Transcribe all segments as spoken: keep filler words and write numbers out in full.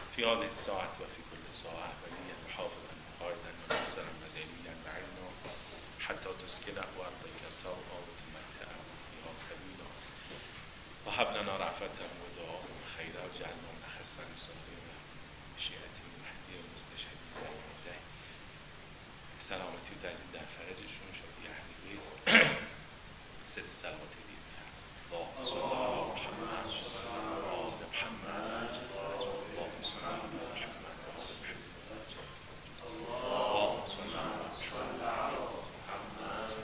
فی هذه الساعة و فی کل ساعة ولیاً و حافظاً و قائداً و ناصراً و دلیلاً و عینا حتی تسکنه و ارضک طوعا و تمتعه فیها طویلا و هب لنا رأفة و دعا و خیرا و جعلنا من خصاً صابر شیعتی و مهدی و مستشهدی و امیده سلامتی و تجدید در فرجشون شادی اهل بیت سد سلامت دید اللهم صل علی محمد و آل محمد اللهم صل علی محمد و آل محمد اللهم صل علی محمد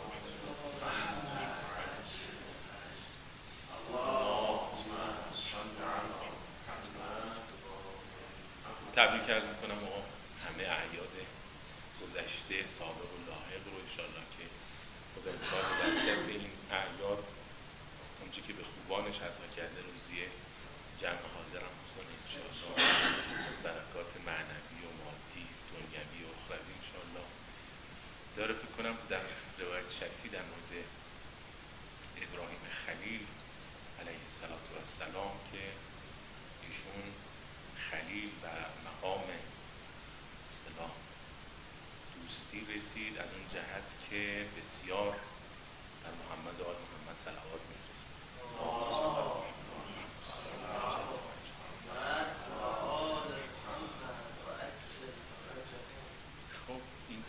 تبریک عرض میکنم آقا همه اعیاد گذشته سابق و لاحق رو انشاءالله که خدا امسال به برکت این اعیاد اونچه که به خوبانش عطا کرده روزی جمع حاضرم بکنه انشاءالله برکات معنوی و مادی دنیوی و اخروی انشاءالله داره. فکر کنم در روایت شریفی در مورد ابراهیم خلیل علیه السلام که ایشون خلیل و مقام اصطلاح دوستی رسید از اون جهت که بسیار در محمد و آل محمد صلوات می‌فرستید. خب این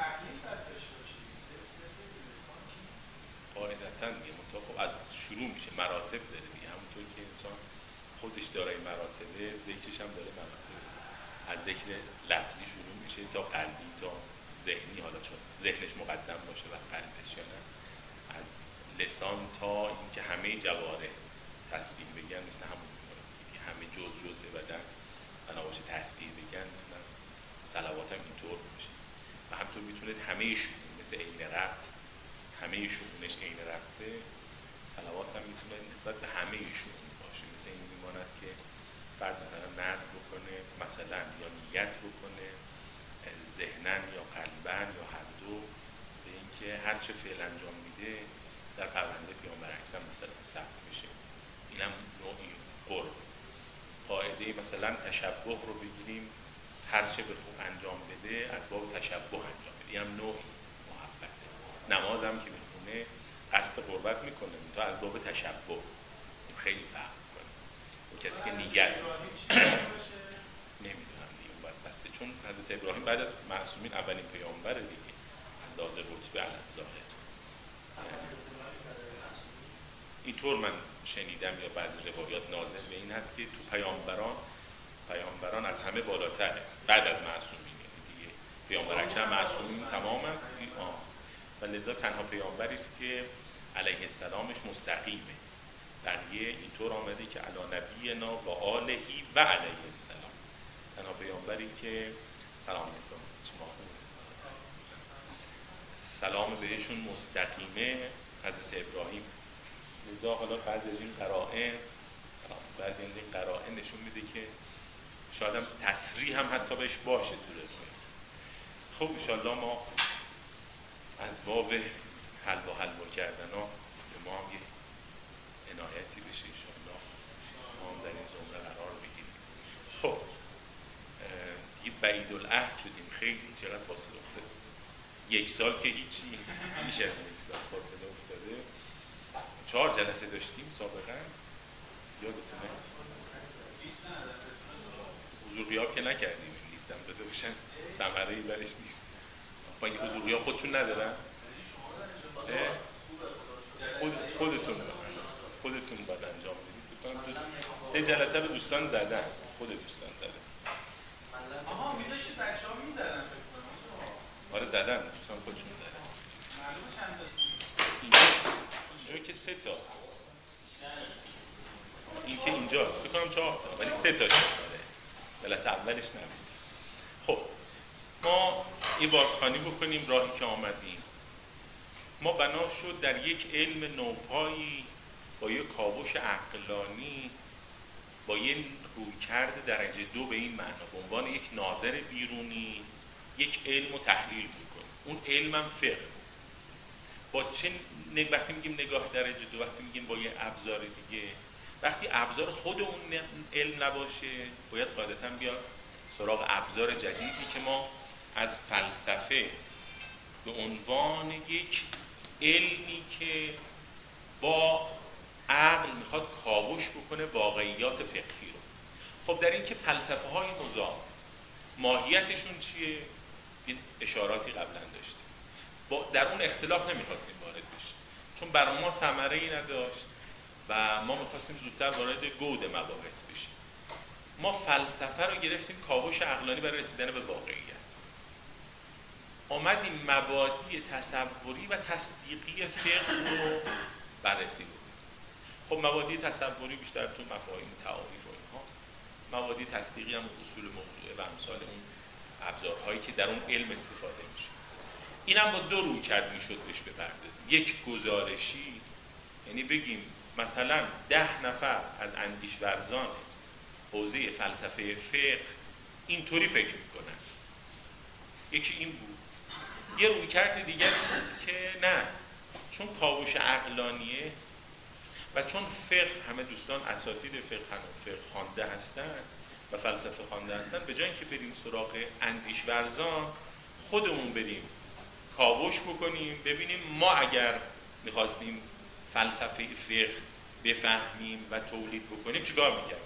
قاعدتاً یه مطابق از شروع میشه مراتب داره دیگه، همونطور که انسان خودش دارای مراتبه ذکرش هم داره مراتبه، از ذکر لفظی شروع میشه تا قلبی تا ذهنی، حالا چون ذهنش مقدم باشه و قلبش یا نه، از لسان تا اینکه همه جوارح تسبیح بگن مثل همون که همه جز جز بدن بنا باشه تسبیح بگن میتونن صلوات هم اینطور باشه و همطور میتونه همه شون مثل عین ربط همه شونش عین ربطه صلوات هم میتونه نسبت به همه شون باشه، مثل این میماند که بعد مثلا نظر بکنه مثلا یا نیت بکنه ذهنن یا قلبن یا هر دو به اینکه هر چه فعل انجام میده در پرونده پیامبر اکرم مثلا ثبت میشه. اینم نوعی قرب. قاعده مثلا تشبه رو بگیریم، هر چه به خوب انجام بده از باب تشبه انجام بده، اینم نوعی محبته. نماز هم که میخونه قصد قربت میکنه تا از باب تشبه، این خیلی فرق میکنه. اون کسی که نیت نمیدونم دیگه اون باید بسته، چون حضرت ابراهیم بعد از معصومین اولین پیامبره دیگه از لحاظ رتبه علی ظاهر. اینطور من شنیدم یا بعضی روایات نازل به این هست که تو پیامبران پیامبران از همه بالاتره بعد از معصومین دیگه. پیامبر اکرم معصومین تمام است و لذا تنها پیامبری است که علیه السلامش مستقیمه. بقیه اینطور آمده که علی نبینا و آلهی و علیه السلام، تنها پیامبری که سلام علیکم سلام بهشون مستقیمه حضرت ابراهیم. لذا حالا بعضی از این قرائن بعضی از این قرائن نشون میده که شاید هم تصریح هم حتی بهش باشه تو روایت. خب انشاءالله ما از باب حلوا حلوا کردن ها به ما هم یه عنایتی بشه انشاءالله، ما هم در این زمره قرار بگیریم. خب دیگه بعید العهد شدیم، خیلی چقدر فاصله افتاده، یک سال که هیچی، بیش از یک سال فاصله افتاده. چهار جلسه داشتیم سابقا یادتونه؟ حضور غیاب که نکردیم، این لیستم داده باشن ثمره‌ای برش نیست. با این حضور غیاب خودشون ندارن؟ خود خودتون خودتون باید انجام بدید. سه جلسه رو دوستان زدن، خود دوستان زدن. آها میذاشید بچه‌ها میزدن فکر کنم. آره زدن، دوستان خودشون زدن. معلومه چند تاست؟ اینجا که سه تاست. این که اینجاست فکر کنم چهار تا، ولی سه تاش داره. جلسه اولش نبود. خب ما این بازخوانی بکنیم راهی که آمدیم. ما بنا شد در یک علم نوپایی با یک کاوش عقلانی با یک رویکرد درجه دو به این معنا به عنوان یک ناظر بیرونی یک علم رو تحلیل بکنیم. اون علمم فقه. با چه وقتی میگیم نگاه درجه دو، وقتی میگیم با یه ابزار دیگه وقتی ابزار خود اون علم نباشه باید قاعدتاً بیاد سراغ ابزار جدیدی که ما از فلسفه به عنوان یک علمی که با عقل میخواد کاوش بکنه واقعیات فقهی رو. خب در این که فلسفه های مذاب ماهیتشون چیه؟ یه اشاراتی قبلا داشتیم، با در اون اختلاف نمیخواستیم وارد بشیم چون برای ما ثمره ای نداشت و ما میخواستیم زودتر وارد گود مباحث بشیم. ما فلسفه رو گرفتیم کاوش عقلانی برای رسیدن به واقعیت، آمدیم مبادی تصوری و تصدیقی فقه رو بررسی بکنیم. خب مبادی تصوری بیشتر تو مفاهیم تعاریف و اینها، مبادی تصدیقی هم اصول موضوعه و امثال اون ابزارهایی که در اون علم استفاده میشه. اینم با دو روی کرد میشد بهش بپردازیم. یک گزارشی، یعنی بگیم مثلا ده نفر از اندیشورزان حوزه فلسفه فقه اینطوری فکر میکنن، یکی این بود. یه روی کرد دیگر بود که نه، چون کاوش عقلانیه و چون فقه همه دوستان اساتید فقه و فقه خوانده هستن و فلسفه خوانده هستن، به جای اینکه بریم سراغ اندیشورزان خودمون بریم کاوش بکنیم ببینیم ما اگر میخواستیم فلسفه فقه بفهمیم و تولید بکنیم چیکار میکردیم.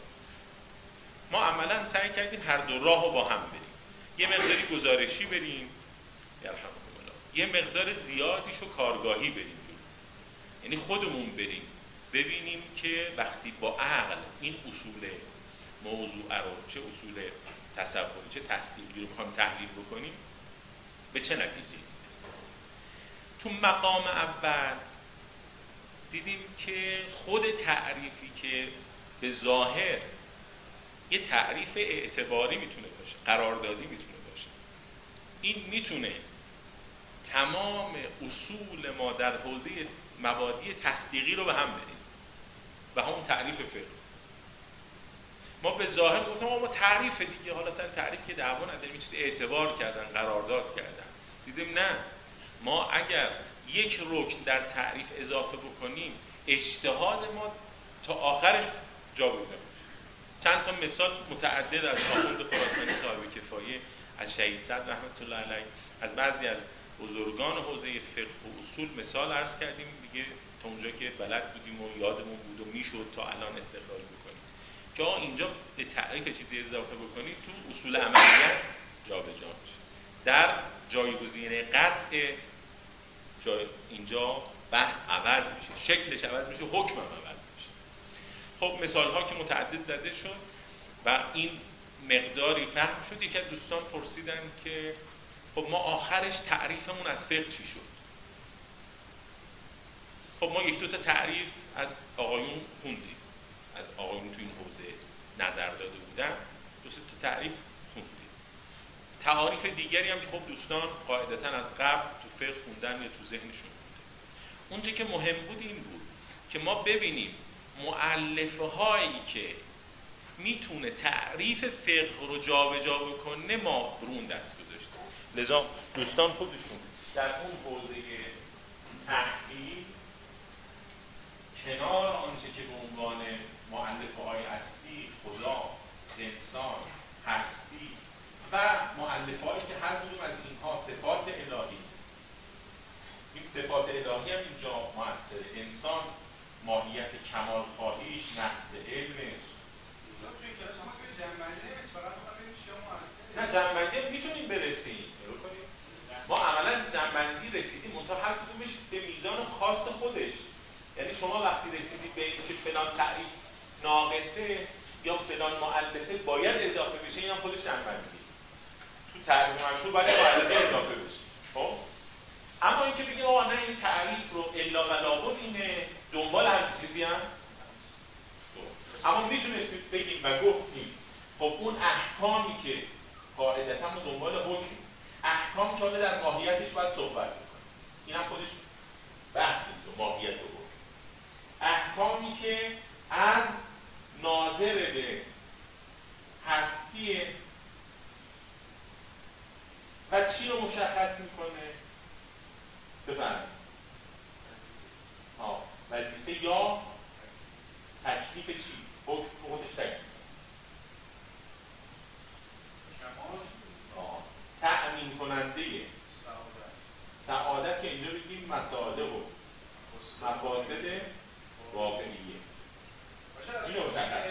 ما عملا سعی کردیم هر دو راه رو با هم بریم، یه مقداری گزارشی بریم یرحمکم الله، یه مقدار زیادیشو کارگاهی بریم جلو. یعنی خودمون بریم ببینیم که وقتی با عقل این اصول موضوع رو، چه اصول تصوری چه تصدیقی رو میخوایم تحلیل بکنیم به چه نتیجه میرسیم. تو مقام اول دیدیم که خود تعریفی که به ظاهر یه تعریف اعتباری میتونه باشه، قراردادی میتونه باشه، این میتونه تمام اصول ما در حوزه مبادی تصدیقی رو به هم بریزه و همون تعریف فقه. ما به ظاهر گفتم ما تعریف دیگه، حالا اصلا تعریف که دعوا نداریم، این چیز اعتبار کردن، قرارداد کردن. دیدیم نه، ما اگر یک رکن در تعریف اضافه بکنیم اجتهاد ما تا آخرش جا بوده. چند تا مثال متعدد از آخوند خراسانی صاحب کفایه، از شهید صدر رحمت الله علیه، از بعضی از بزرگان حوزه فقه و اصول مثال عرض کردیم دیگه، تا اونجا که بلد بودیم و یادمون بود و میشد تا الان استخراج بکنیم که آقا اینجا به تعریف چیزی اضافه بکنید تو اصول عملیات جابجا میشه. در جایگزین قطع جای اینجا بحث عوض میشه، شکلش عوض میشه، حکم هم عوض میشه. خب مثال ها که متعدد زده شد و این مقداری فهم شد. یکی از دوستان پرسیدن که خب ما آخرش تعریفمون از فقه چی شد؟ خب ما یک دو تا تعریف از آقایون خوندیم، از آقایون تو این حوزه نظر داده بودن، دو سه تا تعریف خوندیم. تعاریف دیگری هم که خب دوستان قاعدتا از قبل تو فقه خوندن یا تو ذهنشون بوده. اونجا که مهم بود این بود که ما ببینیم مؤلفه هایی که میتونه تعریف فقه رو جابجا بکنه ما برون دست گذاشتیم. لذا دوستان خودشون در اون حوزه تحقیق کنار آنچه که به عنوان مؤلفه های اصلی خدا، انسان، هستی و مؤلفه هایی که هر کدوم از اینها صفات الهی، این صفات الهی هم اینجا مؤثره. انسان ماهیت کمال خواهیش نقص علمش. نه جنبندی میتونیم برسیم ما عملا جنبندی رسیدیم منتها هر کدومش به میزان خاص خودش. یعنی شما وقتی رسیدید به این که فلان تعریف ناقصه یا فلان مؤلفه باید اضافه بشه، این هم خودش جنبندی. تو تعریف مشهور باید مؤلفه اضافه بشه. خب اما اینکه بگیم آقا نه این تعریف رو الا و لابد اینه، دنبال هر چیزی هم اما میتونستید بگیم و گفتیم خب اون احکامی که قاعدتا ما دنبال حکم، احکام که در ماهیتش باید صحبت کنیم، این هم خودش بحثی تو ماهیت حکم. احکامی که از ناظر به هستی و چی رو مشخص میکنه؟ بفرمایید. ها وظیفه یا تکلیف تکلیف چی؟ حکم خودش تکلیف تأمین کننده سعادت که اینجا بگیم مساله و مفاسد واقعیه این رو مشخص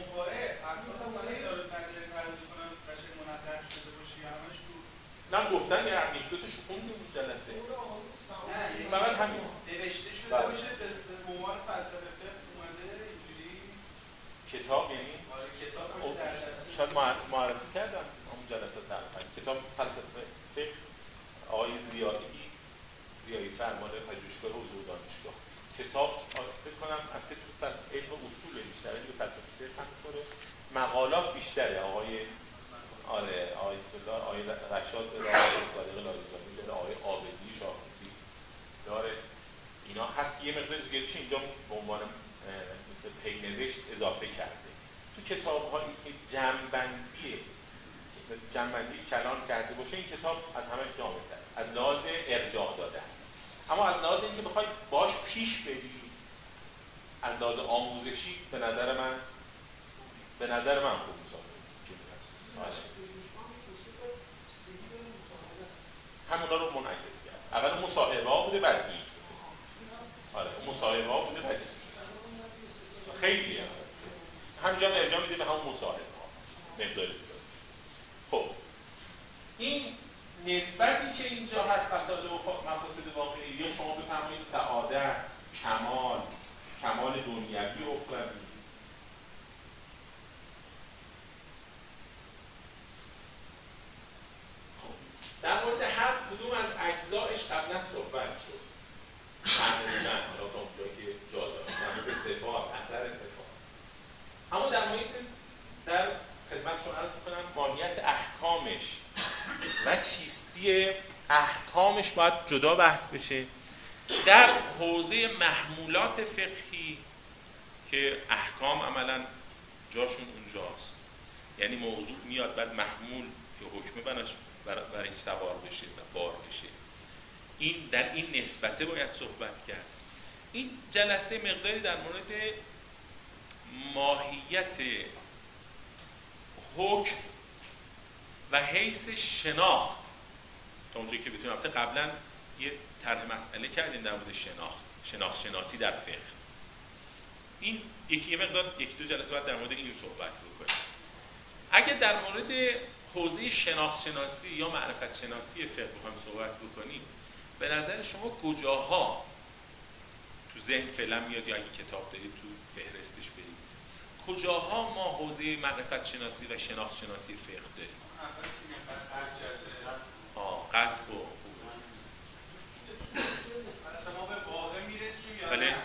نه گفتن یه انیکدوتش خوندیم اون جلسه نه فقط همین نوشته شده باشه به عنوان فلسفه اومده اینجوری کتاب یعنی آره کتاب باشه در دست شاید معرفی کردم اون جلسات تقریبا کتاب فلسفه فقه آقای زیایی زیایی فرمان پژوهشگاه حضور دانشگاه کتاب فکر کنم البته تو علم اصول بیشتره به فلسفه فقه هم می‌خوره مقالات بیشتره آقای آره آقای الله آقای رشاد راه صادق لایزامی داره آقای عابدی شاهدی داره اینا هست که یه مقدار زیادش اینجا به عنوان مثل پینوشت اضافه کرده تو کتاب‌هایی که جمع‌بندی جمع‌بندی کلام کرده باشه این کتاب از همش جامع‌تر از لحاظ ارجاع دادن اما از لحاظ اینکه بخوای باش پیش بری از لحاظ آموزشی به نظر من به نظر من خوب می‌سازه همونا رو منعکس کرد اول مصاحبه ها بوده بعد این شده آره مصاحبه ها بوده بعد خیلی هست همجا ارجاع میده به همون مصاحبه ها مقدار زیاد خب این نسبتی که اینجا هست فساد و مفاسد واقعی یا شما بفرمایید سعادت کمال کمال دنیوی و اخروی در مورد هر کدوم از اجزایش قبلا صحبت شد معمولاً حالا تا اونجا که جا داره در مورد صفات اثر صفات اما در مورد در خدمتتون عرض می‌کنم ماهیت احکامش و چیستی احکامش باید جدا بحث بشه در حوزه محمولات فقهی که احکام عملاً جاشون اونجاست یعنی موضوع میاد بعد محمول که حکمه بناش برای سوار بشه و بار بشه این در این نسبته باید صحبت کرد این جلسه مقداری در مورد ماهیت حکم و حیث شناخت تا اونجایی که بتونیم البته قبلا یه طرح مسئله کردیم در مورد شناخت شناخت شناسی در فقه این یکی یه مقدار یکی دو جلسه بعد در مورد این صحبت بکنیم اگه در مورد حوزه شناخت شناسی یا معرفت شناسی فقه بخوایم صحبت بکنیم به نظر شما کجاها تو ذهن فعلا میاد یا اگه کتاب دارید تو فهرستش برید کجاها ما حوزه معرفت شناسی و شناخت شناسی فقه داریم آه قطع و ما به واقع میرسیم یا بله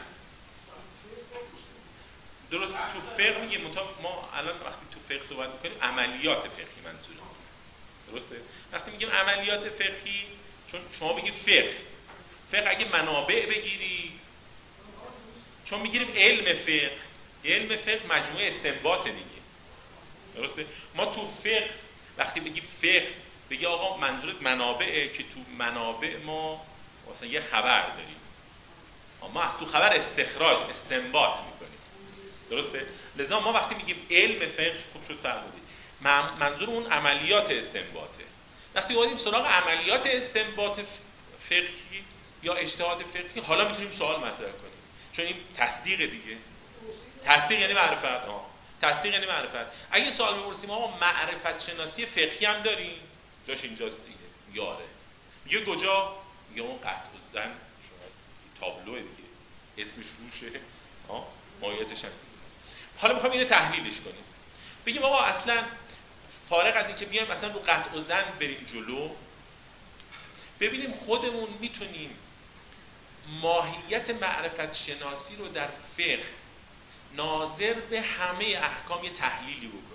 درست تو فقه میگه ما الان وقتی تو فقه صحبت میکنیم عملیات فقهی منظوره درسته وقتی میگیم عملیات فقهی چون شما بگید فقه فقه اگه منابع بگیرید چون میگیریم علم فقه علم فقه مجموعه استنباط دیگه درسته ما تو فقه وقتی بگیم فقه بگی آقا منظورت منابعه که تو منابع ما مثلا یه خبر داریم ما از تو خبر استخراج استنباط میکنیم درسته لذا ما وقتی میگیم علم فقه خوب شد فرمودید منظور اون عملیات استنباطه وقتی اومدیم سراغ عملیات استنباط فقهی یا اجتهاد فقهی حالا میتونیم سوال مطرح کنیم چون این تصدیق دیگه تصدیق یعنی معرفت ها تصدیق یعنی معرفت اگه سوال بپرسیم آقا معرفت شناسی فقهی هم داریم جاش اینجاست دیگه یاره میگه کجا میگه اون قطع و زن شما تابلو دیگه اسمش روشه ها ماهیتش هم حالا میخوام اینو تحلیلش کنیم بگیم آقا اصلا فارغ از اینکه بیایم مثلا رو قطع و زن بریم جلو ببینیم خودمون میتونیم ماهیت معرفت شناسی رو در فقه ناظر به همه احکام یه تحلیلی بکنیم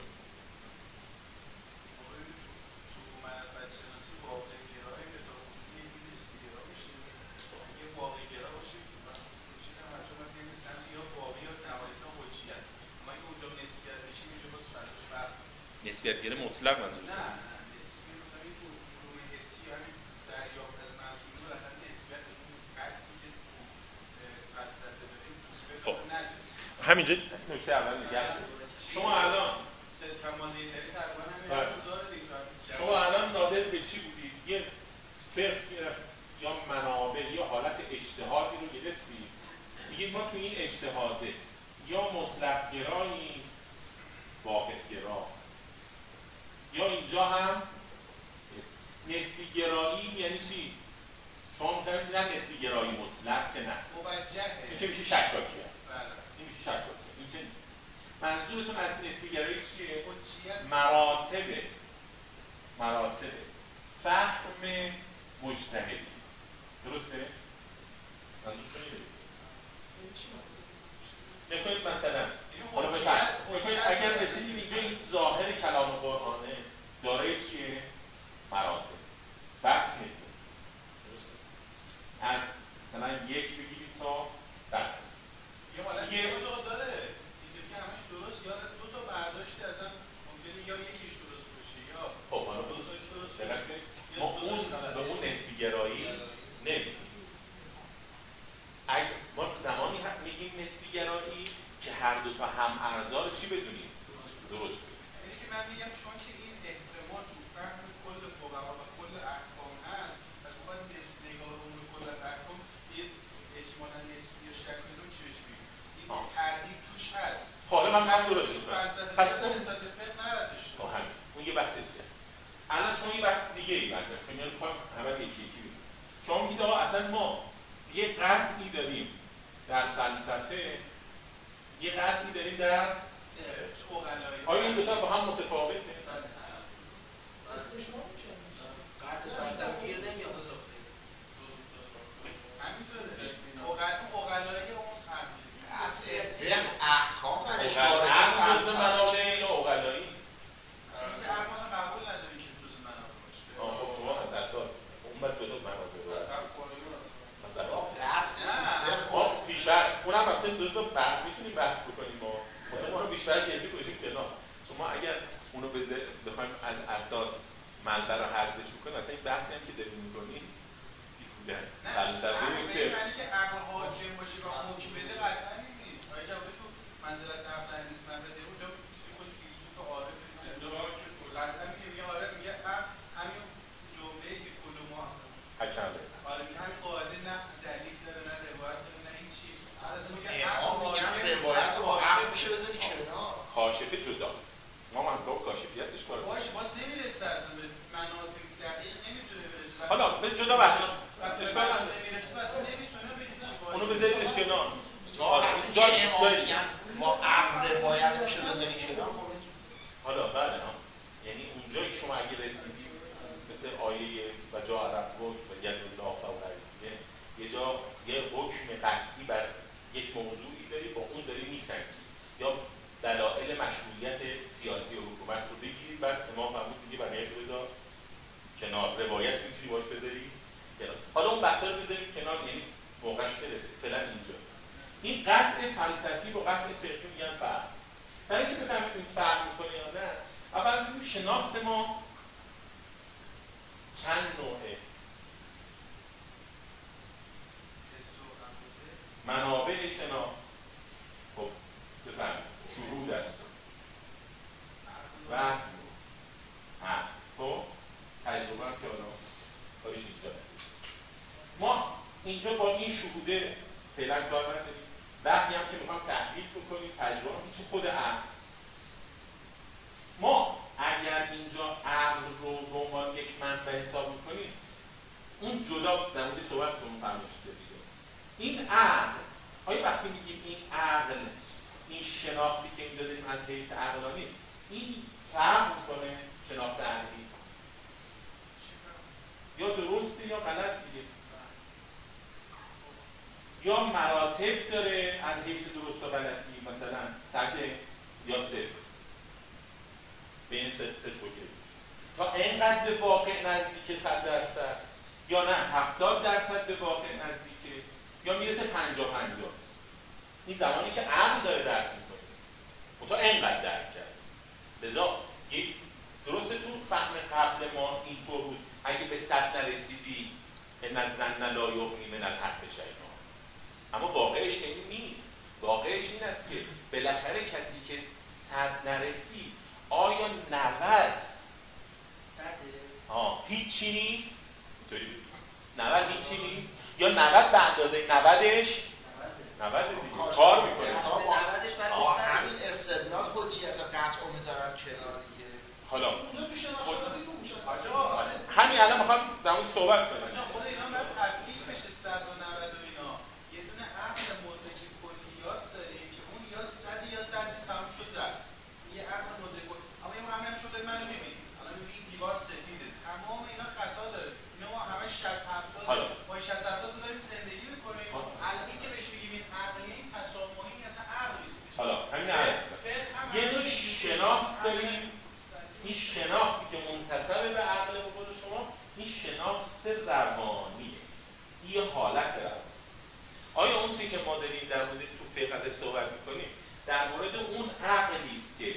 نسبیت گیره مطلق منظور نه نه نسبیت مثلا این علوم حسی همین دریافت از منظور رو مثلا نسبیت اون قدری که تو فلسفه داریم تو فقه نداریم همینجا نکته اول میگم شما الان شما الان ناظر به چی بودید؟ یه فقه یا منابع یا حالت اجتهادی رو گرفتید، میگید ما تو این اجتهاده یا مطلق گرایی واقع گرا، یا اینجا هم نسبی گرایی. یعنی چی؟ شما می‌فهمید نه نسبی گرایی مطلق که نه، این که میشه شکاکیه، این میشه شکاکیه، این که نیست. منظورتون از نسبی گرایی چیه؟ مراتب مراتب فهم مجتهدی، درسته؟ منظورتون اینه. نکنید مثلا حالا بفرمایید اگر رسیدیم اینجا این ظاهر کلام قرآنه دارای چیه؟ مراتب بحث میکنه، درسته؟ از مثلا یک بگیریم تا صد. یه حالت یه تا داره اینجوری که همش درست، یا دو تا برداشتی اصلا ممکنه یا یکیش درست باشه یا خب حالا دو تاش درست باشه. ما اون به اون نسبی گرایی نمیگیم. اگه ما زمانی هم میگیم نسبی گرایی که هر دو تا هم ارزار چی بدونیم؟ درست بدونیم. یعنی که من میگم چون که این احتمال تو فهم کل فقها و کل احکام هست، پس باید نسبی نگاه رو کل احکام یه احتمالاً نسبی یا شکلی رو چی بهش بگیم؟ این تردید توش هست. حالا من میخوام درستش کنم. پس اون نسبت به فقه نباید داشته باشه. همین. اون یه بحث دیگه است. الان شما یه بحث دیگه ای مثلا که میگم میخوام همه یکی یکی بگیم. شما میگید آقا اصلا ما یه قطعی داریم در فلسفه، یه قطعی داریم در اوغلایی. آیا این دو تا با هم متفاوته؟ اسمش ما میشه. قطع فلسفی نمیاد از اون. همینطوره. اوغل اوغلایی اون قطع احکام برش وارد جزء منابع یا اوغلایی؟ این احکام قبول نداریم که جزء منابع باشه. آه خب شما از اساس اون بعد دو تا منابع ما بیشتر اونم البته جزء بحث میتونیم بحث بکنیم، ما مثلا ما رو بیشتر جدی گذاشتیم کنار. شما اگر اونو بخوایم از اساس منبع رو حذفش بکنیم، اصلا این بحثی هم که داریم می‌کنیم بیهوده است. فلسفه این که یعنی که عقل حاکم باشه و حکم بده قطعا نیست. آیا جواب تو منزلت عقل نیست، من بده اونجا خود فیلسوف عارف قطعا میگه آره میگه همین جمله‌ای که کل ما حکمه. آره میگه همین قاعده نه دلیل داره نه روایت داره نه هیچ چیز. اصلا میگه امام میگن روایت رو با عقل میشه بذاری کنار. کاشفه جدا. ما از باب کاشفیتش کار کنیم. باشه باز نمیرسه اصلا به مناطق دقیق نمیتونه برسه. حالا به جدا بحثش اشکال نمیرسه اصلا نمیتونه بگید چی باشه. اونو بذاریدش کنار. جاش امام میگن با عقل روایت میشه بذاری کنار. حالا بله ها. یعنی اونجایی که شما اگه رسیدید مثل آیه و جا عرب بود و ید الله فوق العرش، یه جا یه حکم قطعی بر یک موضوعی داری، با اون داری میسنجی یا دلایل مشروعیت سیاسی و حکومت رو بگیری، بعد امام فرمود دیگه بقیه‌اش رو بذار کنار، روایت میتونی باش بذاری کنار. حالا اون بحثا رو بذاریم کنار، یعنی موقعش برسه فعلا اینجا. این قطع فلسفی با قطع فقهی میگن فرق. برای اینکه بفهمید این فرق میکنه یا نه، اول ببینیم شناخت ما چند نوعه. منابع شناخت خب بفهمید شهود است و هم خب تجربه هم که حالا کاریش اینجا ما اینجا با این شهوده فعلا کار نداریم. وقتی هم که میخوام تحلیل بکنیم تجربه میشه خود عقل. ما اگر اینجا عقل رو به عنوان یک منبع حساب میکنیم، اون جدا در مورد صحبت کنم فرمایشته دیگه. این عقل، آیا وقتی میگیم این عقل، این شناختی که اینجا داریم از حیث عقلانی است، این فرق میکنه شناخت عقلی یا درسته یا غلط دیگه، یا مراتب داره از حیث درست و غلطی، مثلا صده یا صفر، بین صفر صفر و یک تا اینقدر به واقع نزدیک صد درصد، یا نه هفتاد درصد به واقع نزدیکه، یا میرسه پنجاه پنجاه. این زمانی که عقل داره درک میکنه و تا اینقدر درک کرد. لذا درسته تو فهم قبل ما اینطور بود اگه به صد نرسیدی ان الظن لا یغنی من الحق شیئا، اما واقعش این نیست. واقعش این است که که بالاخره کسی که صد نرسید آیا نود آه هیچی نیست؟ اینطوری بگیم نود هیچی نیست؟ یا نود به اندازه نودش نود دیگه کار میکنه. آه همین استدلال حجیت قطع رو میذارن کنار دیگه. حالا اونجا تو شناسنامه تو موشه همین الان میخوام در مورد صحبت کنم. خود اینا باید تفکیک بشه صد و نود و اینا. یه دونه عقل مدرک کلیات داریم که اون یا صد یا صد نیست تموم شد رفت. یه عقل مدرک کل اما این همه هم شده منو میبینید. الان میبینید این دیوار سفیده. تمام اینا خطا داره. اینا ما همه شصت هفتاد ما شصت هفتاد رو داریم زندگی میکنیم. الان این که بهش بگیم این عقلی این تسامحی اصلا عقل نیست. حالا همین عقل. یه نوع شناخت داریم. این شناختی که منتسب به عقل به قول شما این شناخت روانیه. این یه حالت روانی. آیا اون چیزی که ما داریم در مورد تو فقه ازش صحبت می‌کنیم در مورد اون عقلی است که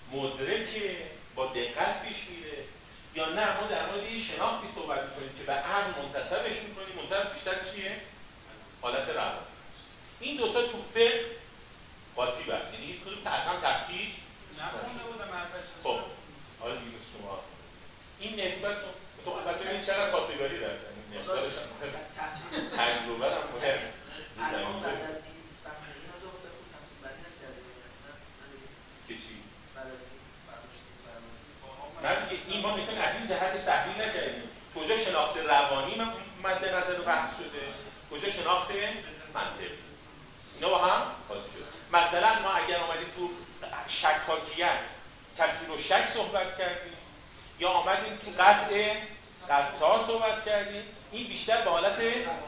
مدرک با دقت پیش میره یا نه ما در مورد این شناختی صحبت می‌کنیم که به عقل منتسبش می‌کنیم منتسب بیشتر چیه؟ حالت روانی. این دوتا تو فقه قاطی بست. یعنی هیچ کدوم اصلا تفکیک نخونده بودم معرفت. خب حالا دیگه شما این نسبت تو البته این چقدر خواستگاری داره این مقدارش هم تجربه هم مهم الان بعد از این فهمه این آجا بوده خود تمثیل بری نکرده اصلا که چی؟ بعد از این برداشتی فرمازی نه دیگه این ما میتونیم از این جهتش تحلیل نکردیم کجا شناخت روانی مد نظر بحث شده کجا شناخت منطقی اینا با هم قاطی شده. مثلا ما اگر آمدیم تو شکاکیت کسی رو شک صحبت کردیم یا آمدیم تو قطع قطع صحبت کردیم این بیشتر به حالت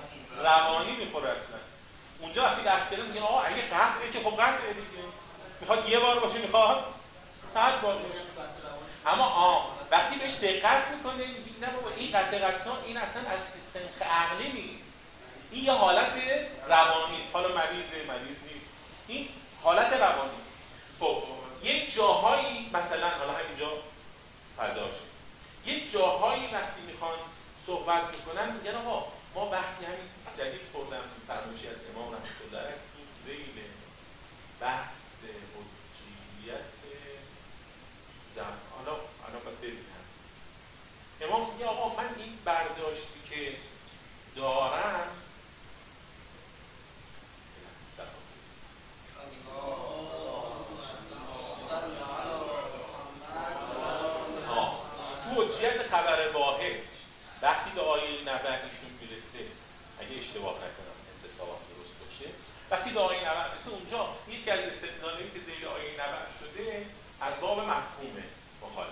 روانی میخوره اصلا. اونجا وقتی بحث کردیم میگن آقا اگه قطعه که خب قطعه دیگه میخواد یه بار باشه میخواد صد بار باشه اما آه وقتی بهش دقت میکنه میگه نه بابا این قطع قطع این اصلا از سنخ عقلی نیست این یه حالت روانی است. حالا مریضه مریض نیست این حالت روانی است. خب یه جاهایی مثلا حالا همینجا فضا شد یه جاهایی وقتی میخوان صحبت میکنن میگن آقا ما وقتی همین جدید خوردم فرمایشی از امام رحمت الله علیه تو ذیل بحث حجیت زم حالا حالا باید ببینم امام میگه آقا من این برداشتی که دارم تو حجیت خبر واحد وقتی به آیه نبع ایشون میرسه اگه اشتباه نکنم انتصابم درست باشه وقتی به آیه نبع میرسه اونجا یکی از استدلالاتی که ذیل آیه نبع شده از باب مفهوم مخالف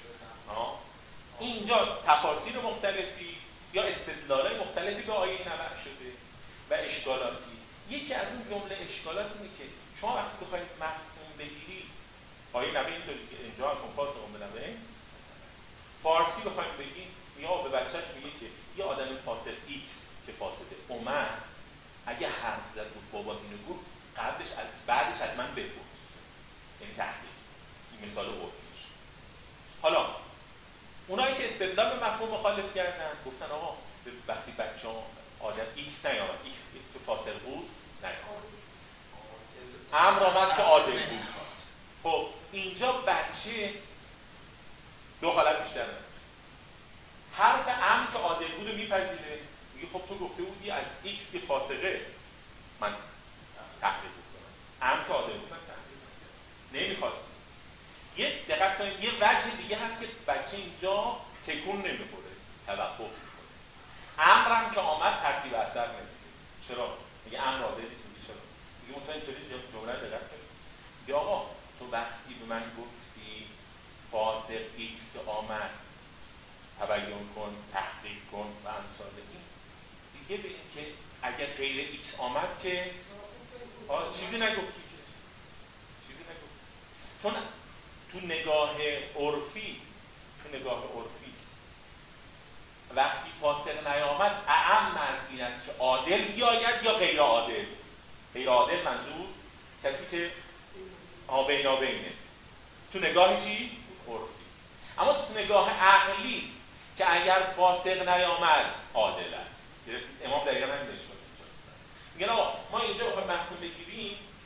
اینجا تفاسیر مختلفی یا استدلالای مختلفی به آیه نبع شده و اشکالاتی. یکی از اون جمله اشکالات اینه که شما وقتی بخواید مفهوم بگیرید آیه نبع اینطوری که اینجا هم فاسقون به نبع فارسی بخواید بگید یا به بچهش میگه که یه آدم فاسق ایکس که فاسده اومد اگه حرف زد گفت بابات اینو گفت قبلش از بعدش از من بپرس یعنی تحقیق این مثال عرفیش. حالا اونایی که استدلال به مفهوم مخالف کردن گفتن آقا وقتی بچه ها آدم ایکس نیامد ایکس که فاسق بود نیامد امر آمد که عادل بود. خب اینجا بچه دو حالت بیشتر داره. حرف امر که عادل بود رو میپذیره میگه خب تو گفته بودی از ایکس که فاسقه من تحقیق کنم امر که عادل بود من تحقیق کنم نمیخواست. یه دقت کنید یه وجه دیگه هست که بچه اینجا تکون نمیخوره توقف میکنه. امرم که آمد ترتیب اثر نمیده. چرا؟ میگه امر عادل نیست. میگه چرا؟ میگه اون تا اینطوری جمله دقت کنید میگه آقا تو وقتی به من گفتی فاسق ایکس که آمد تبیین کن تحقیق کن و امثال این دیگه به این که اگر غیر ایکس آمد که چیزی نگفتی که چیزی نگفتی چون تو نگاه عرفی تو نگاه عرفی وقتی فاسق نیامد اعم از این است که عادل بیاید یا غیر عادل. غیر عادل منظور کسی که آبینابینه تو نگاه چی؟ عرفی. اما تو نگاه عقلی است که اگر فاسق نیامد عادل است. گرفتید؟ امام دقیقاً همین اشاره می‌کنه. میگن آقا ما اینجا بخوایم مفهوم بگیریم عرف این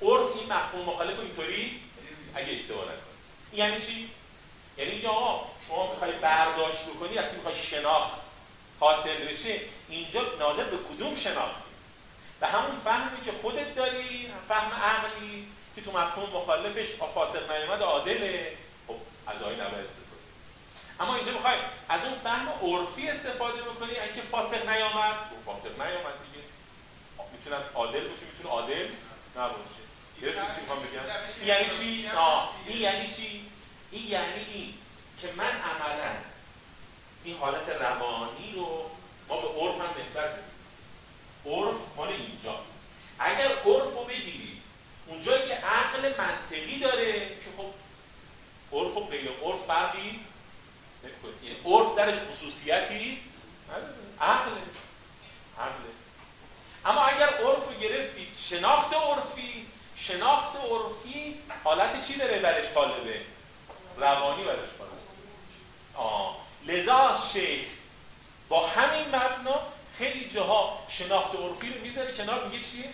این مفهوم مخالف رو اینطوری اگه اشتباه نکنید. یعنی چی؟ یعنی یا آقا شما میخوای برداشت بکنی، وقتی میخوای شناخت حاصل بشه، اینجا ناظر به کدوم شناختی؟ به همون فهمی که خودت داری، فهم عقلی که تو مفهوم مخالفش فاسق نیامد عادله، خب از آیین نباید استفاده. اما اینجا میخوای از اون فهم عرفی استفاده بکنی، اینکه فاسق نیامد، خب فاسق نیامد دیگه، میتونه عادل باشه، میتونه عادل نباشه. گرفتید چی میخوام بگم؟ یعنی چی؟ آه این یعنی چی؟ این یعنی این که من عملاً این حالت روانی رو ما به عرف هم نسبت بدیم. عرف مال اینجاست. اگر عرف رو بگیری اونجایی که عقل منطقی داره، که خب عرف و غیر عرف فرقی نمی‌کنه، یعنی عرف درش خصوصیتی عقله عقله. اما اگر عرف رو گرفتید شناخت عرفی، شناخت عرفی حالت چی داره برش غالبه؟ روانی برش غالبه. آه لذا شیخ با همین مبنا خیلی جاها شناخت عرفی رو میذاره کنار، میگه چیه؟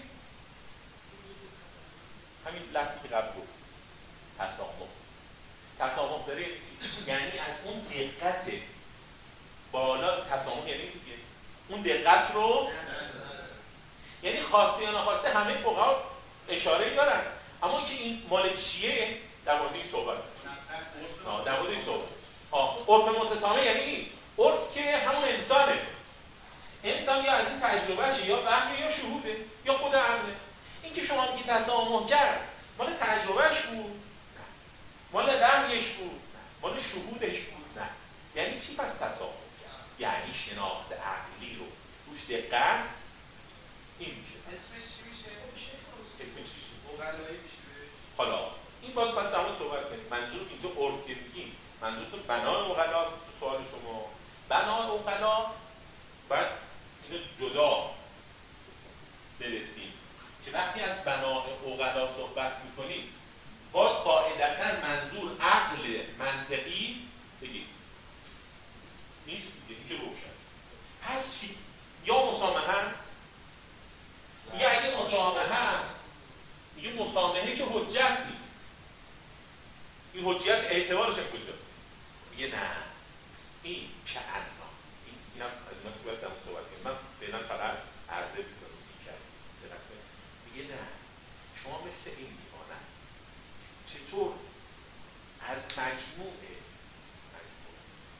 همین لفظی که قبل گفت، تسامح. تسامح داره چی؟ یعنی از اون دقت بالا، تسامح یعنی دیگه اون دقت رو، یعنی خواسته یا نخواسته همه فقها اشاره دارن، اما اینکه این مال چیه در مورد این صحبت نه در مورد این صحبت ها. عرف متسامح یعنی این عرف که همون انسانه، انسان یا از این تجربهشه، یا وهمه یا شهوده یا خود عقله. این که شما میگی تسامح کرد مال تجربهش بود، مال وهمش بود، مال شهودش بود، نه. یعنی چی پس تسامح کرد؟ یعنی شناخت عقلی رو روش دقت. این میشه اسمش چی میشه؟ اسمش چی میشه؟ اوغلایی میشه. حالا این باز باید در مورد صحبت کنیم. منظور اینجا عرف که میگیم منظورتون بنای اوغلاست. تو سوال شما بنای اوغلا باید اینو جدا برسیم که وقتی از بنای اوغلا صحبت میکنیم باز قاعدتا منظور عقل منطقی بگید نیست دیگه، این که روشن. پس چی؟ یا مسامحه هست، یا اگه مسامحه هست میگه مسامحه که حجت نیست. این حجت اعتبارش هم کجا؟ میگه نه این که انا این اینم از اینا صحبت دارم صحبت کنیم. من فعلا فقط عرضه میکنم این کرد. میگه نه شما مثل این میمانن. چطور؟ از مجموعه مجموعه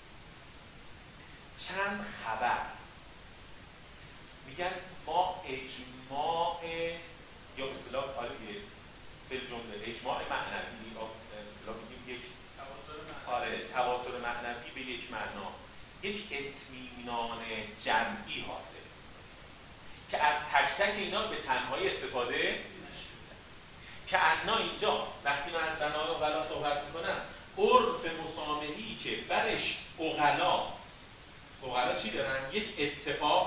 چند خبر میگن ما اجماع یا به اصطلاح آره فی الجمله اجماع معنوی، به اصطلاح میگیم یک آره تواتر معنوی به یک معنا، یک اطمینان جمعی حاصل که از تک تک اینا به تنهایی استفاده که عنا اینجا وقتی من از بنای اوغلا صحبت میکنم عرف مسامحی که برش اوغلا اوغلا چی دارن؟ یک اتفاق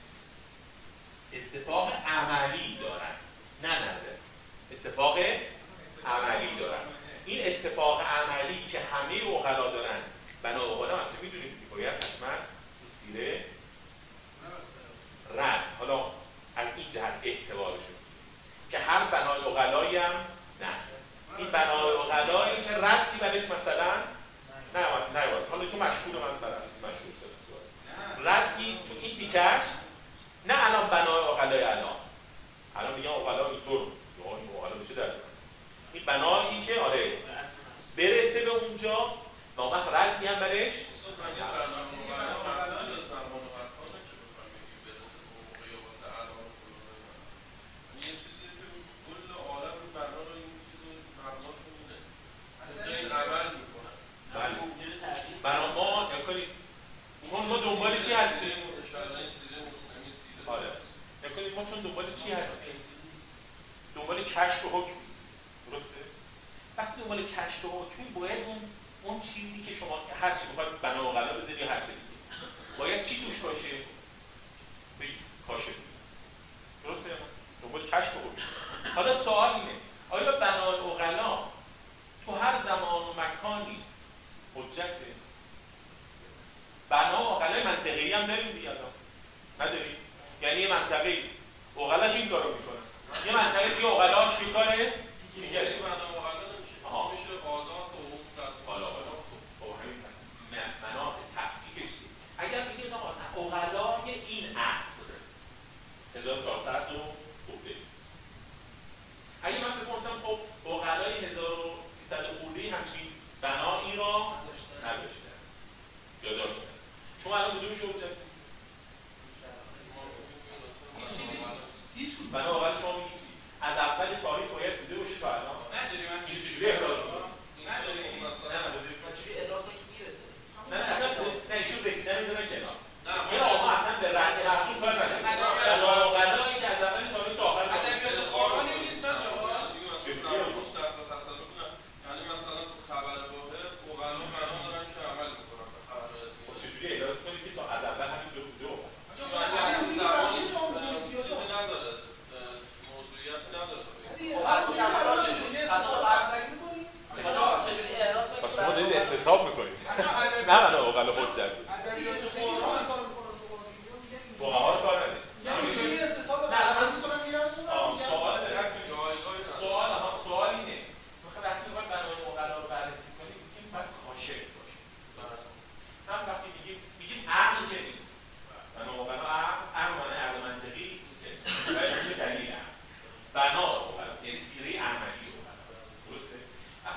اتفاق عملی دارن، نه نظر، اتفاق عملی دارن. این اتفاق عملی که همه اوغلا دارن بنای اوغلا هم تو میدونید که باید حتما تو سیره رد، حالا از این جهت اعتبارشون که هر بنای اوغلایی هم نه، این بنای اوغلایی که ردی برش مثلا نه نه حالا تو مشهور من برای مشهور شده ردی تو این تیکش نه الان بنای اوغلای الان الان میگم اوغلا اینطور یا این اوغلا بشه در این بنایی که آره برسه به اونجا و اون وقت ردی هم برش برای ما نکنید چون ما دنبال چی هستیم؟ آره نکنید ما چون دنبال چی هستیم؟ دنبال کشف و حکم. درسته؟ وقتی دنبال کشف و حکمی باید اون اون چیزی که شما هر چی بخواید بنا و غلا بذاری هر چی دیگه باید چی توش باشه؟ بگید کاشف. درسته؟ دنبال کشف و حکم. حالا سوال اینه آیا بنای اوغلا تو هر زمان و مکانی حجته؟ بنا اوغلای منطقی هم داریم دیگه الان نداریم؟ یعنی یه منطقی اوغلاش این کارو میکنه، یه منطقه دیگه اوغلاش چه کاره؟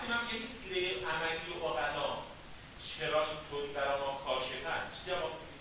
وقتی من میگم سیره عملی و عقلا چرا اینطوری برای ما کاشف هست چی جواب میدید؟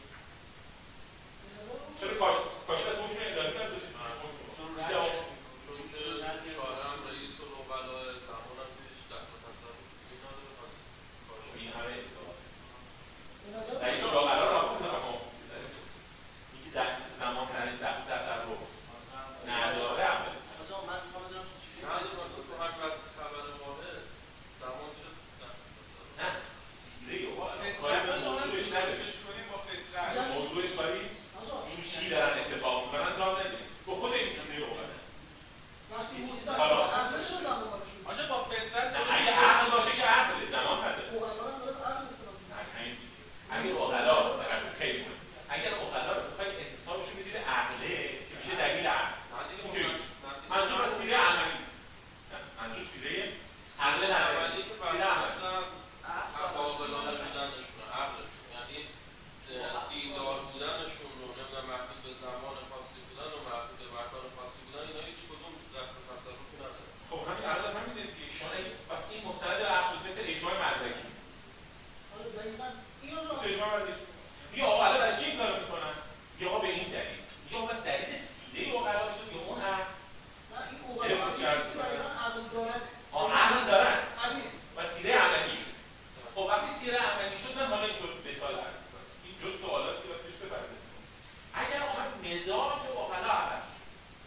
چرا کاشف از حکم الهی نداشتید؟ چی جواب میدید؟ چون که شارع هم رئیس و نوبلای زمان هم پیش دخل تصرف این نداره پس کاشف این همه ادعاست رئیس و نوبلا را بودم اما اینکه در زمان رئیس دخل تصرف نداره عمل من میخوام بدونم که چجوری نه مثلا تو هر بحث خبر واحد زمان چه دخل تصرف نه سیره و با کاری به فطرت موضوعش نداریم کنیم با فطرت موضوعش کاری این چی دارن اتفاق میکنن دام نداریم با خود این سیره و وقتی حالا عقلش رو زمان باشون آنجا با فطرت اگه عقل باشه که عقل زمان نداره اوغلا هم داره عقل استفاده می‌کنه. اگه اقلا برای خیلی مهم اگر اقلا رو بخواید انتصابشون بدید عقله که میشه دلیل عقل منظور از سیره عملی است منظور سیره عقل نظری که سیره برمی‌گرده عملی از عاقلانه بودنشون عقلشون یعنی دیندار بودنشون رو نمیدونم محدود به زمان خاصی بودن و محدود به مکان خاصی بودن اینا هیچ کدوم دخل تصرفی نداره. خب همین عرض همینه دیگه شما پس این مستند به عقل شد مثل اجماع مدرکی آره دقیقاً اینو رو مثل اجماع مدرکی یا آقا الان برای چی این کارو میکنن یا آقا به این دلیل یا آقا دلیل سیره اقلا شد یا اون عقل نه این اوغلا هستی دقیقاً عقل دارن آه عقل دارن عقل و سیره عملی شد خب وقتی سیره عملی شد من حالا اینطور مثال عرض می‌کنم این جز سوالاتی که باید پیش بپردازیم اگر آمد مزاج اقلا عوض شد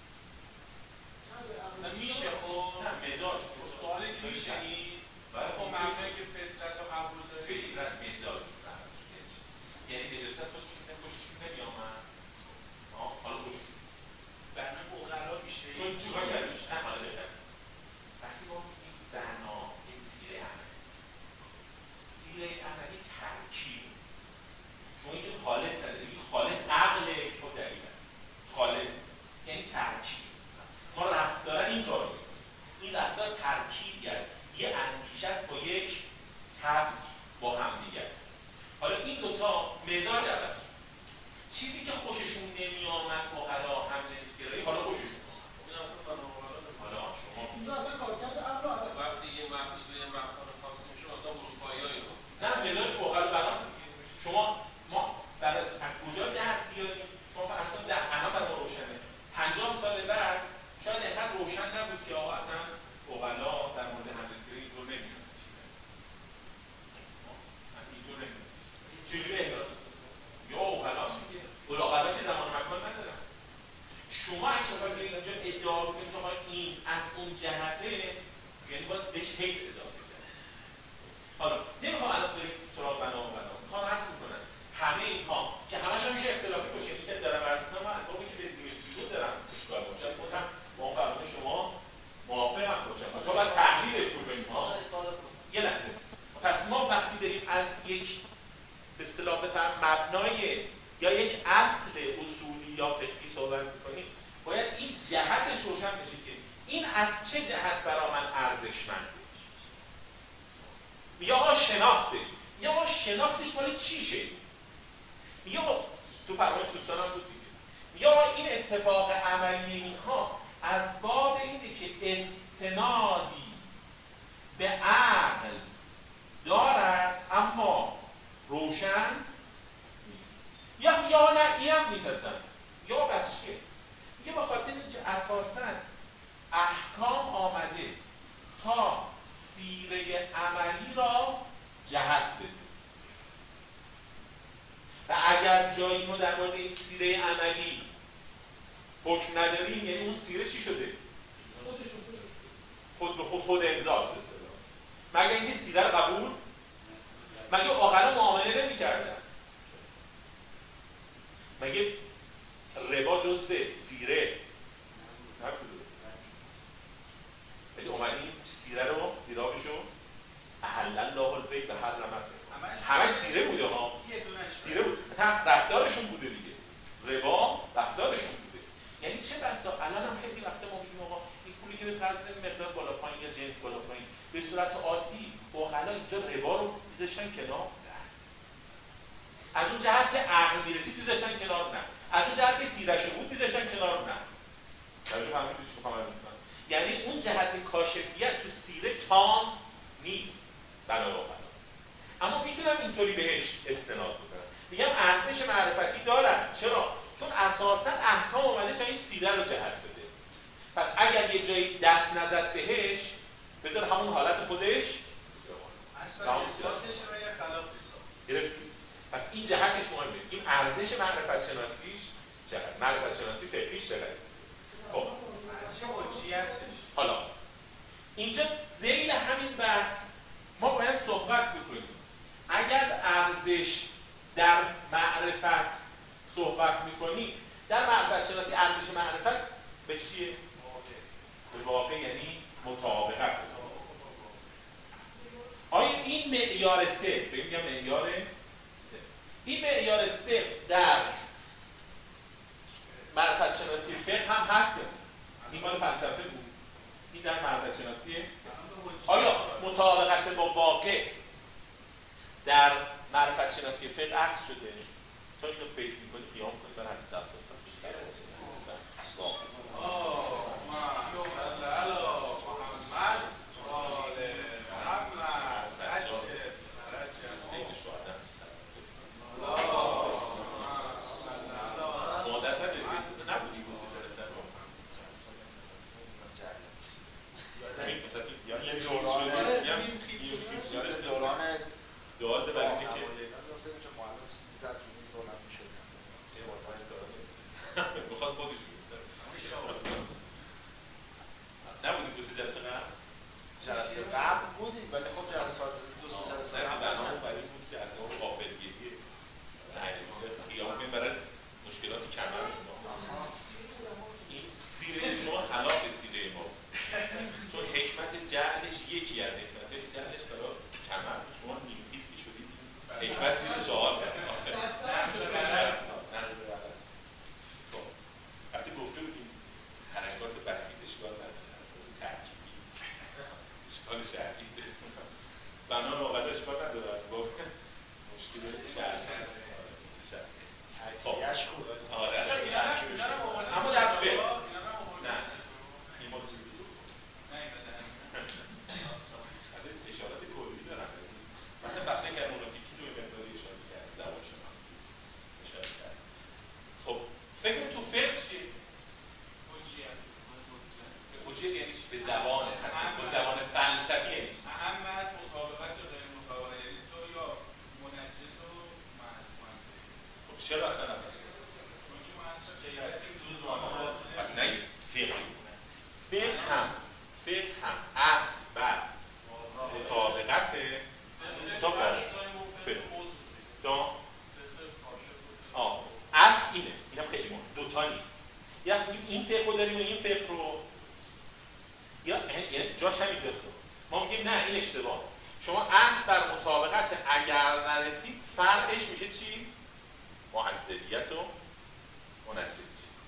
مثلا میشه خب نه مزاج سوالی که میشه این با معنی که فطرت رو قبول داره فطرت مزاج عوض شد یعنی اجازه خودشون خوششون نمیامد حالا خوششون برنامه اقلا میشه چون چیکار کردیش نه حالا بهتر وقتی ما میگیم بنا این سیره عملی سیره عملی ترکیب چون اینکه خالص نداره این خالص عقله که خود دلیل خالص یعنی ترکیب ما رفتارن این کار رو میکنیم این رفتار ترکیبی است یه اندیشه است با یک طبعی با هم دیگه است حالا این دوتا مزاج عوض شد چیزی که خوششون نمی آمد اقلا هم جنسگرایی حالا خوششون آمد این اصلا بنابراین حالا شما اینجا اصلا کارکرد عقل عوض وقتی یه محدود به یه مکان خاصی میشه مثلا اروپایی‌ها اینو نه مزاج اقلا بناست شما ما برای از کجا در بیاریم شما اصلا در الان برای ما روشنه پنجاه سال بعد شاید اینقدر روشن نبود که آقا اصلا اقلا در مورد همجنسگرایی اینطور نمی‌دونن اینطور نمی‌دونن چجوری احراز یا اقلا اقلا که زمان مکان ندارن شما اگه بخواید اینجا ادعا کنید که این از اون جهته یعنی باید بهش حیث اضافه کرد حالا نمیخوام الان بریم سراغ بنا و بنا میخوام عرض میکنم همه اینها که همش هم میشه اختلافی باشه یعنی که دارم عرض میکنم من اسبابی که بزنیمش بیرون دارم اشکال باشد خودم با اون فرمون شما موافقم باشم تا باید تحلیلش بکنیم یه لحظه پس ما وقتی داریم از یک به اصطلاح بفهم مبنای یا یک اصل اصولی یا فقهی صحبت میکنیم باید این جهتش روشن بشه که این از چه جهت برای من ارزشمنده یا آقا شناختش یا آقا شناختش مال چیشه یا تو فرمایش دوستانم بود دیگه یا این اتفاق عملی اینها از باب اینه که استنادی به عقل دارد اما روشن نیست یا یا نه این هم نیست اصلا یا بس چیه میگه با خاطر اینکه اساساً احکام آمده تا سیره عملی را جهت بده و اگر جایی ما در مورد این سیره عملی حکم نداریم یعنی اون سیره چی شده؟ خود به خود خود امضاست به اصطلاح مگر اینکه سیره رو قبول مگه عاقلا معامله نمی‌کردن مگه ربا جزء سیره نبوده ولی اومدیم سیره رو سیرابشو احل الله البیع و حرم الربا همش سیره بوده ها سیره بود مثلا رفتارشون بوده دیگه ربا رفتارشون بوده یعنی چه بسا الان هم خیلی وقتا ما میگیم آقا این پولی که به فرض مقدار بالا پایین یا جنس بالا پایین به صورت عادی عاقلا اینجا ربا رو میذاشتن کنار از اون جهت که عقل میرسید میذاشتن کنار نه از اون جهت که سیره‌شو بود میذاشتن کنار نه توجه فهمیدید چی می‌خوام بگم یعنی اون جهت کاشفیت تو سیره تام نیست بنا و بنا. اما میتونم اینطوری بهش استناد بکنم، میگم ارزش معرفتی دارن. چرا؟ چون اساسا احکام اومده تا این سیره رو جهت بده. پس اگر یه جایی دست نزد بهش، بذار همون حالت خودش اصلا اثباتش رو یه خلاف حساب گرفتی. پس این جهتش مهمه. این ارزش معرفت شناسیش چقدر، معرفت شناسی فقهیش چقدر. خب ارزش حجیتش. حالا اینجا ذیل همین بحث ما باید صحبت بکنیم. اگر ارزش در معرفت صحبت میکنیم، در معرفت شناسی ارزش معرفت به چیه؟ به واقع یعنی مطابقت. آیا این معیار سه، بگیم معیار سه، این معیار سه در معرفت شناسی فقه هم هست؟ این مال فلسفه بود، این در معرفت شناسیه؟ آیا مطابقت با واقع در معرفت شناسی فقه عکس شده؟ تا اینو فکر میکنی قیام کنی بر حسب دفترسان دوران برای اینه که بخواد خودش نبودی دو سه جلسه قبل؟ جلسه قبل بودیم ولی خب جلسات دو سه جلسه قبل برنامه برای این بود که از اون غافلگیری قیام کنیم برای مشکلات کمر این سیره شما خلاف سیره ما، چون حکمت جعلش یکی از حکمت جعلش برای کمر شما نیم پیسکی شدید، حکمت زیر سوال کرد. خب وقتی گفته بودیم حرکات بسیط اشکال نداره، ترکیبی اشکال شرعی بنا مقدر اشکال نداره، از با مشکل شرعی حیثیه‌اش خوبه. آره اما در فقه نه این ما چیزی بود از اشارات کلی دارم، مثلا بحث گرموناتیکی رو به مقداری اشاره کرد، زبان شما اشاره کرد. خب فکر تو فقه چیه؟ حجیت. حجیت یعنی چی؟ به زبان حتی به زبان فلسفی یعنی چی؟ اهم از مطابقت و غیر مطابقت، یعنی تو یا منجز و معصوم. خب چرا اصلا نفرش؟ چون این معصوم جهتی دو زبان پس نه فقه فقه هم فقه هم اصل بر مطابقت تا باشه فقه تا آه اصل اینه، اینم خیلی مهم، دوتا نیست. یا این فقه رو داریم و این فقه رو، یا یعنی جاش هم اینجاست. ما میگیم نه این اشتباه. شما اصل بر مطابقت اگر نرسید فرقش میشه چی؟ معذریت و منجزیت.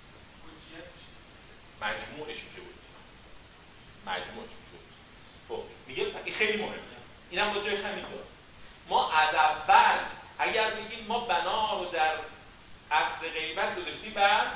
مجموعش میشه بود مجموعش میشه بود. خب میگه این خیلی مهمه، اینم با جایش همینجاست. ما از اول اگر بگیم ما بنا رو در عصر غیبت گذاشتیم بر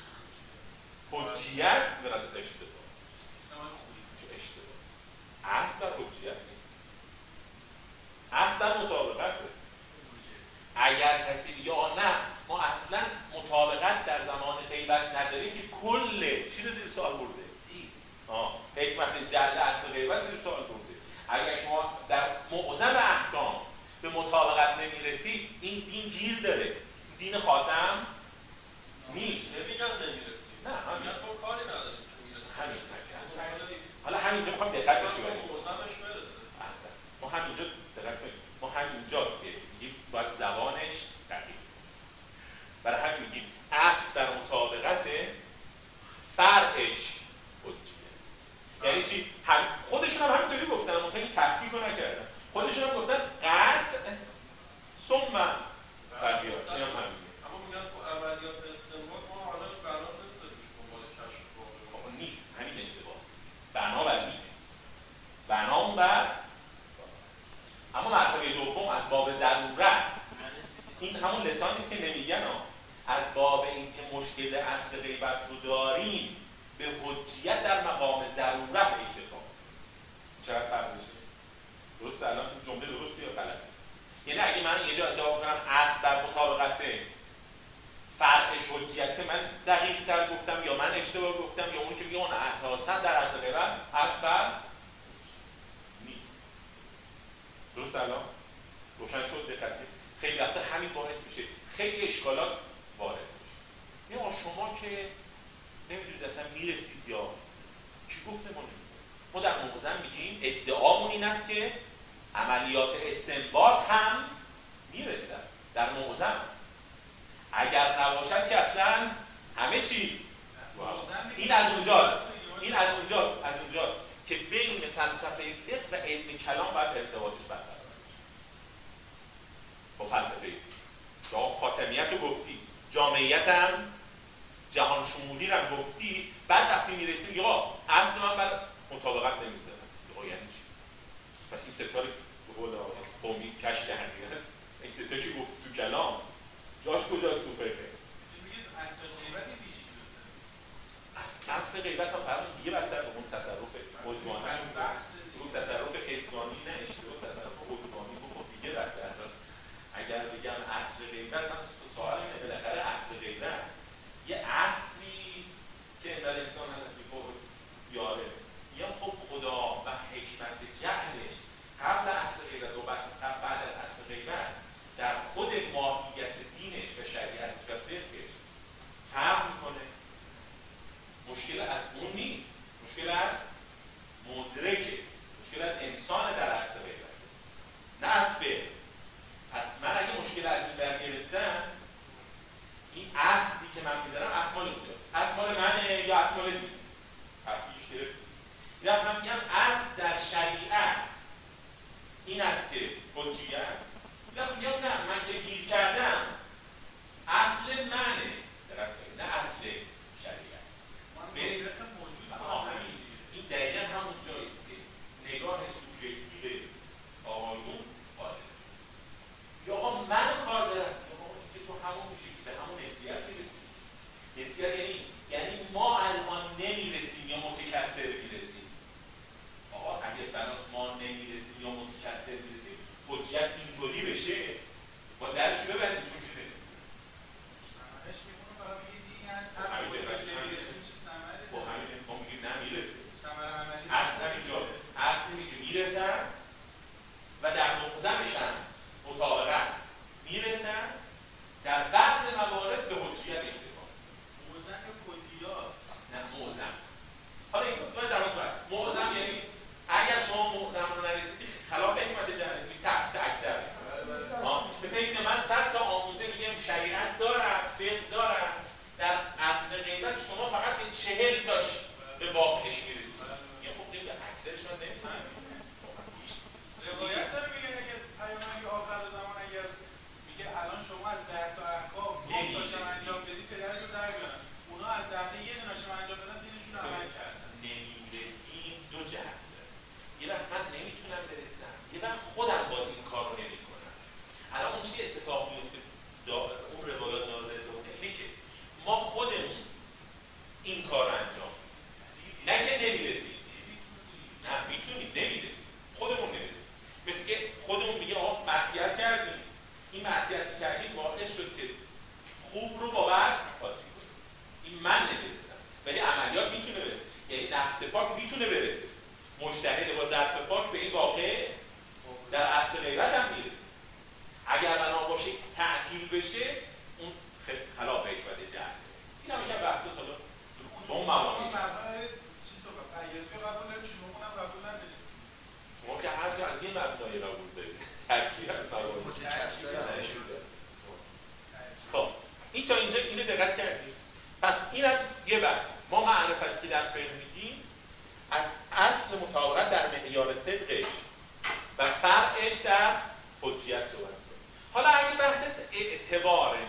حجیت، به نظر اشتباه اشتباه اصل بر حجیت نیست، اصل بر مطابقته. اگر کسی یا نه ما اصلا مطابقت در زمان غیبت نداریم که کل چی رو زیر سوال برده؟ آه حکمت جل اصل غیبت زیر سوال برده. اگر شما در معظم احکام به مطابقت نمیرسی، این دین گیر داره، دین خاتم نیست. نمیگن نمیرسی، نه همین تو کاری نداری که میرسی. همین حالا همینجا میخوام دقت بشه کنیم، معظمش برسه. احسن ما همینجا دقت کنیم، ما همینجاست که میگیم باید زبانش دقیق. برای همین میگیم اصل در مطابقت فرعش حجیت. یعنی چی؟ هم خودشون هم همینطوری گفتن، اما این تحقیق رو نکردن. خودشون هم گفتن قطع ثم بقیات. این هم همینه. اما میگن تو عملیات استنباط ما حالا بنا نمیذاریم که دنبال کشف واقع. خب نیست، همین اشتباهه. بنا بر اینه. بنام بر اما مرتبه دوم از باب ضرورت، این همون لسان نیست که نمیگن ها، از باب اینکه مشکل اصل غیبت رو داریم به حجیت در مقام ضرورت اشتباه. چقدر فرق میشه؟ اینجا ادعا کنم اصل در مطابقت فرعش حجیت، من دقیق تر گفتم یا من اشتباه گفتم، یا اون که میگه اون اساسا در اصل غیبت اصل بر نیست. درست الان روشن شد؟ دقیقی خیلی وقتا همین باعث میشه خیلی اشکالات وارد بشه. یا شما که نمیدونید اصلا میرسید یا کی گفته ما نمیدونید. ما در موزن میگیم ادعامون این است که عملیات استنباط هم میرسد در موزن. اگر نباشد که اصلا همه چی این از اونجاست این از اونجاست از اونجاست که بین فلسفه فقه و علم کلام باید ارتباطش برقرار بشه. با فلسفه شما خاتمیت رو گفتی، جامعیت هم جهان شمولی رو هم گفتی، بعد وقتی میرسیم یا اصل من بر مطابقت نمیذارم. یا یعنی چی؟ پس این ستاره به قول قومی کش کردی، این ستاره که گفت تو کلام جاش کجاست تو فقه؟ میگید اصل غیبت پیشی شده. اصل غیبت هم فرمون دیگه بدتر به اون تصرف عدوانی اون تصرف عدوانی نه اشتباه تصرف عدوانی بخور دیگه بدتر. اگر بگم اصل غیبت من سوال اینه بالاخره اصل غیبت یه اصلی که در انسان هست میپرس یاره یا خب خدا و حکمت جهلش قبل اصل غیبت و بعد از اصل غیبت در خود ماهیت دینش و شریعتش و فقهش فرق میکنه. مشکل از اون نیست، مشکل از مدرکه، مشکل از انسان در اصل غیبت نه از فقه. پس من اگه مشکل از این در گرفتم این اصلی که من میذارم اصل مال اونجاست، اصل مال منه یا اصل مال دین تفکیش گرفت. یا من میگم اصل در شریعت این است که حجیت، یا میگم نه من که گیر کردم اصل منه نه اصل شریعت. من موجود همین این دقیقا همون جاییست که نگاه سوبژکتیو آقایون وارد است. یا آقا من کار دارم، یا آقا این که تو همون میشه که به همون نسبیت میرسیم. نسبیت یعنی یعنی ما الان نمیرسیم یا متکثر میرسیم. آقا اگه بناس ما نمیرسیم یا متکثر میرسیم حجیت اینطوری بشه ما درش ببندیم چون چی رسیم سمرش میمونه فقط بگید این از هر همین باید درش بشه چه سمره با همین ما میگیم نمیرسیم. سمر عملی اصل همینجاست، اصل اینه که میرسن و در موزمش هم مطابقت میرسن، در بعض موارد به حجیت اکتفا. موزن کلیات نه موزم. حالا این باید در اصل هست موزم یعنی اگر شما موزم رو نرسیدی خلاف حکمت جهل نیست، تحصیل اکثر مثل اینکه من صد تا آموزه میگم شریعت دارم فقه دارم، در اصل غیبت شما فقط به چهل تاش به واقعش میرسید. یا خب نمیده اکثرش من نمیدونم. روایت داره میگه اگه پیامبر آخر زمان اگه میگه الان شما از ده تا احکام نه تاشم انجام بدید پدرتون در بیارن، اونا از ده تا یه دونه‌شم انجام بدن دینشون رو عمل کردن. نمیرسیم دو جهت داره. یه وقت من نمیتونم برسم، یه وقت خودم باز این کار رو نمیکنم. الان اون چی اتفاق میفته اون روایات نازل کنه اینه که ما خودمون این کار رو انجام بدیم، نه که نمیرسیم. نه میتونیم نمیرسیم، خودمون نمیرسیم. مثل که خودمون میگه آقا معصیت کردیم، این معصیتی کردیم باعث شد که خوب رو با بد قاطی کنیم. این من نمیرسم ولی عملیات میتونه برسه، یعنی نفس پاک میتونه برسه. مجتهد با ظرف پاک به این واقع در اصل غیبت هم میرسه. اگر بنا باشه تعطیل بشه اون خلاف حکمت جهل. این هم یکم بحث حالا تو اون مواردی چی تو قبول قبول نمیشه، شما هم قبول ندارید. شما که هر جا از این مبنای قبول دارید ترکیب از موارد متکثر شده. خب این تا اینجا اینو دقت کردید. پس این از یه بحث ما معرفتی که در فقه میگیم از اصل مطابقت در معیار صدقش و فرعش در حجیت صحبت کنیم. حالا اگه بحث اعتباره،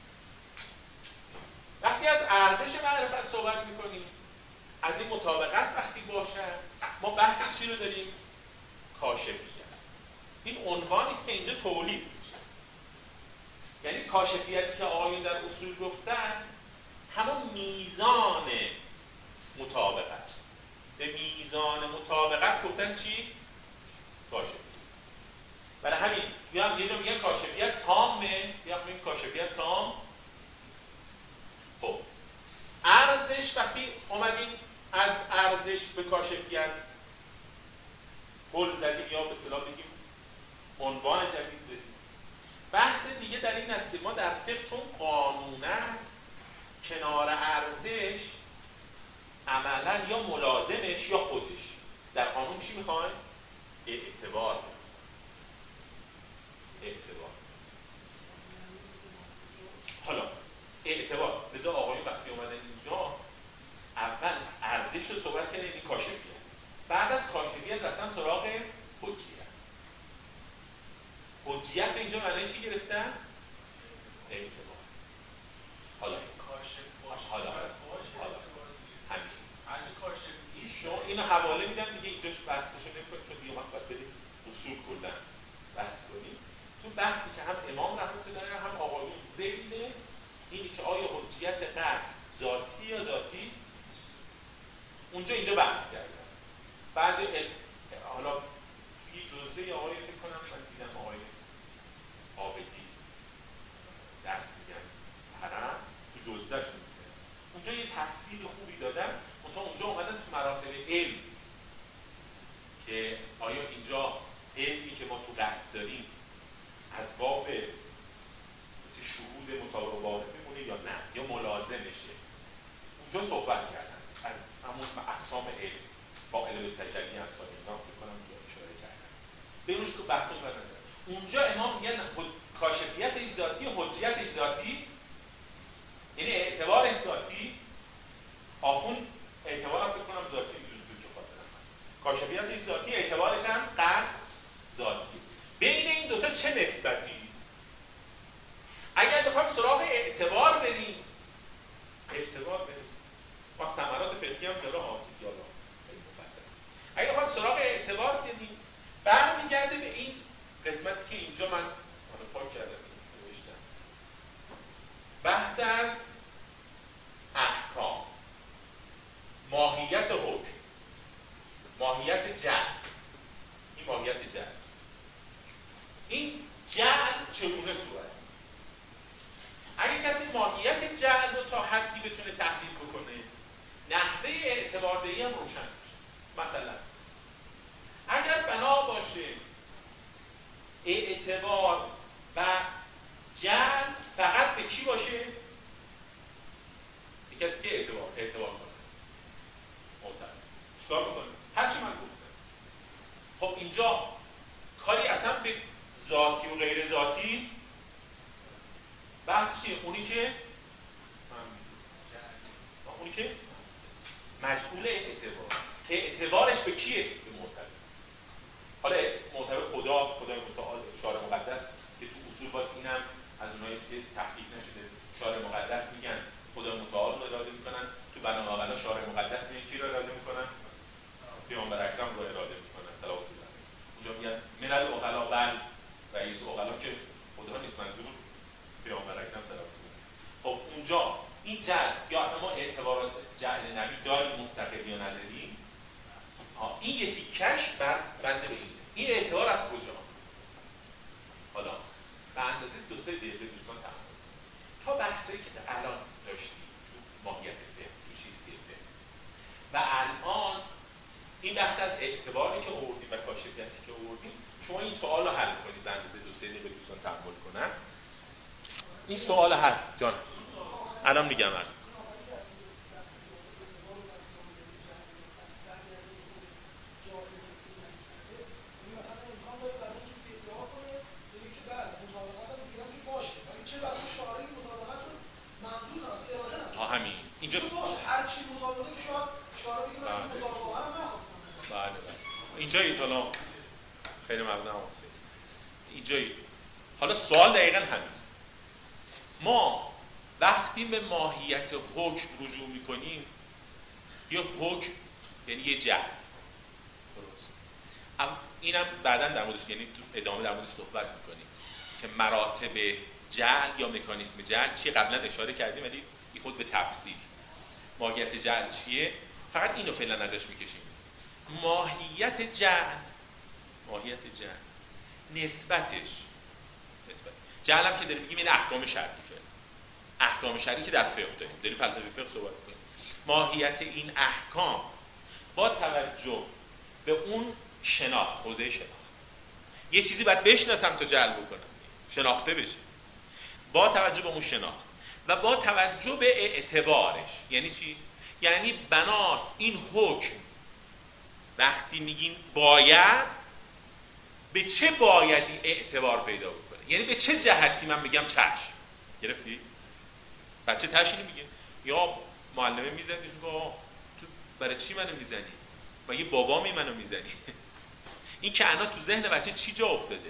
وقتی از ارزش معرفت صحبت میکنیم از این مطابقت وقتی باشه ما بحث چی رو داریم؟ کاشفیت. این عنوانی است که اینجا تولید میشه. یعنی کاشفیتی که آقایون در اصول گفتن همون میزان مطابقت. به میزان مطابقت گفتن چی؟ کاشفیت. برای همین میگم یه جا میگن کاشفیت تام پل زدیم یا به اصطلاح بگیم عنوان جدید بدیم. بحث دیگه در این است که ما در فقه چون قانون است کنار ارزش عملا یا ملازمش یا خودش. در قانون چی میخوایم؟ اعتبار. اعتبار. حالا اعتبار لذا آقایون وقتی اومدن اینجا اول ارزش رو صحبت کردن، این کاشفیت. بعد از کاشفیت رفتن سراغ حجیت. حجیت اینجا معنی چی گرفتن؟ اعتبار. حالا کاشف باشه. حالا حالا همین اگه کاشف نیست شما اینو حواله میدم دیگه، اینجاش بحثشو نمی‌کنیم چون دیگه وقت باید بریم اصول کلا بحث کنیم. تو بحثی که هم امام رحمت الله علیه هم آقایون ذیل اینی که آیا حجیت قطع ذاتی یا ذاتی، اونجا اینجا بحث کردن. بعضی ال... حالا توی جزوه آقای فکر کنم من دیدم آقای عابدی درس میگن حرم تو جزوهش میگن اونجا یه تفسیر خوبی دادن. منتها اونجا اومدن تو مراتب علم که آیا اینجا علمی که ما تو قطع داریم از باب شهود متعارف میمونه یا نه یا ملازمشه. اونجا صحبت کردن از همون اقسام علم با علم تجلی امثال اینا میکنم اونجا اشاره کردن به اونش که بحث اون ندارن. اونجا امام میگن کاشفیت ذاتی حجیت ذاتی، یعنی اعتبار ذاتی. آخون اعتبارم فکر کنم ذاتی میدون تو که خاطرم هست. کاشفیت ذاتی اعتبارش هم قطع ذاتی. بین این دوتا چه نسبتی است؟ اگر بخوام سراغ اعتبار بریم اعتبار بریم با ثمرات فقهی هم داره حافظ یالا مفصل. اگر بخوام سراغ اعتبار بریم برمیگرده به این قسمتی که اینجا من حالا پاک کردم نوشتم، بحث از احکام، ماهیت حکم، ماهیت جعل. این ماهیت جعل، این جعل چگونه صورت؟ اگه کسی ماهیت جعل رو تا حدی بتونه تحلیل بکنه نحوه اعتباردهی هم روشن میشه. مثلا اگر بنا باشه اعتبار و جعل فقط به کی باشه؟ یک کسی که اعتبار اعتبار کنه معتبر چیکار میکنه؟ هرچی من گفتم. خب اینجا کاری اصلا به ذاتی و غیر ذاتی بحث چیه؟ اونی که اونی که مسئول اعتبار، اعتبارش به کیه؟ به معتبر. حالا معتبر خدا، خدای متعال، شارع مقدس که تو اصول باز اینم از اونایی که تحقیق نشده. شارع مقدس میگن خدای متعال رو اراده میکنن، تو بنابراین شارع مقدس میگن کی رو اراده میکنن؟ پیامبر اکرم رو اراده میکنن صلوات الله علیه. اونجا میگن من العقلا بل رئیس عقلا که خدا نیست، منظور پیامبر اکرم صلوات الله. خب اونجا این جعل یا اصلا ما اعتبارات جعل نبی داریم مستقل یا نداریم، این یه تیکش بر بنده به این این اعتبار از کجا؟ حالا به اندازه دو سه دقیقه دوستان تمام تا بحثایی که الان داشتیم تو ماهیت فقه، تو چیستی فقه و الان این بحث از اعتباری که آوردیم و کاشفیتی که آوردیم، شما این سوال رو حل کنید به اندازه دو سه دقیقه دوستان تحمل کنن. این سوال حل جان الان میگم عرض همین اینجا هر چی مطابقه که شاید شارع بگه من مطابقه هم نخواستم. بله بله اینجا ایتالا خیلی ممنونم حسین. اینجا حالا سوال دقیقاً همین. ما وقتی به ماهیت حکم رجوع میکنیم یا حکم یعنی یه جعل درست، اینم بعداً در موردش یعنی تو ادامه در موردش صحبت میکنیم که مراتب جعل یا مکانیسم جعل چیه. قبلا اشاره کردیم ولی این خود به تفصیل ماهیت جعل چیه، فقط اینو فعلا ازش میکشیم. ماهیت جعل ماهیت جعل نسبتش نسبت جعل هم که داریم میگیم این احکام شرعی فعلا احکام شرعی که در فقه داریم داریم فلسفه فقه صحبت میکنیم. ماهیت این احکام با توجه به اون شناخت، حوزه شناخت. یه چیزی باید بشناسم تا جلب کنم، شناخته بشه. با توجه به اون شناخت و با توجه به اعتبارش. یعنی چی؟ یعنی بناس این حکم وقتی میگین باید، به چه بایدی اعتبار پیدا بکنه؟ یعنی به چه جهتی من بگم چشم؟ گرفتی؟ بچه تشینی میگه یا معلمه میزنیش با تو برای چی منو میزنی؟ و یه بابامی منو میزنی. این که انا تو ذهن بچه چی جا افتاده؟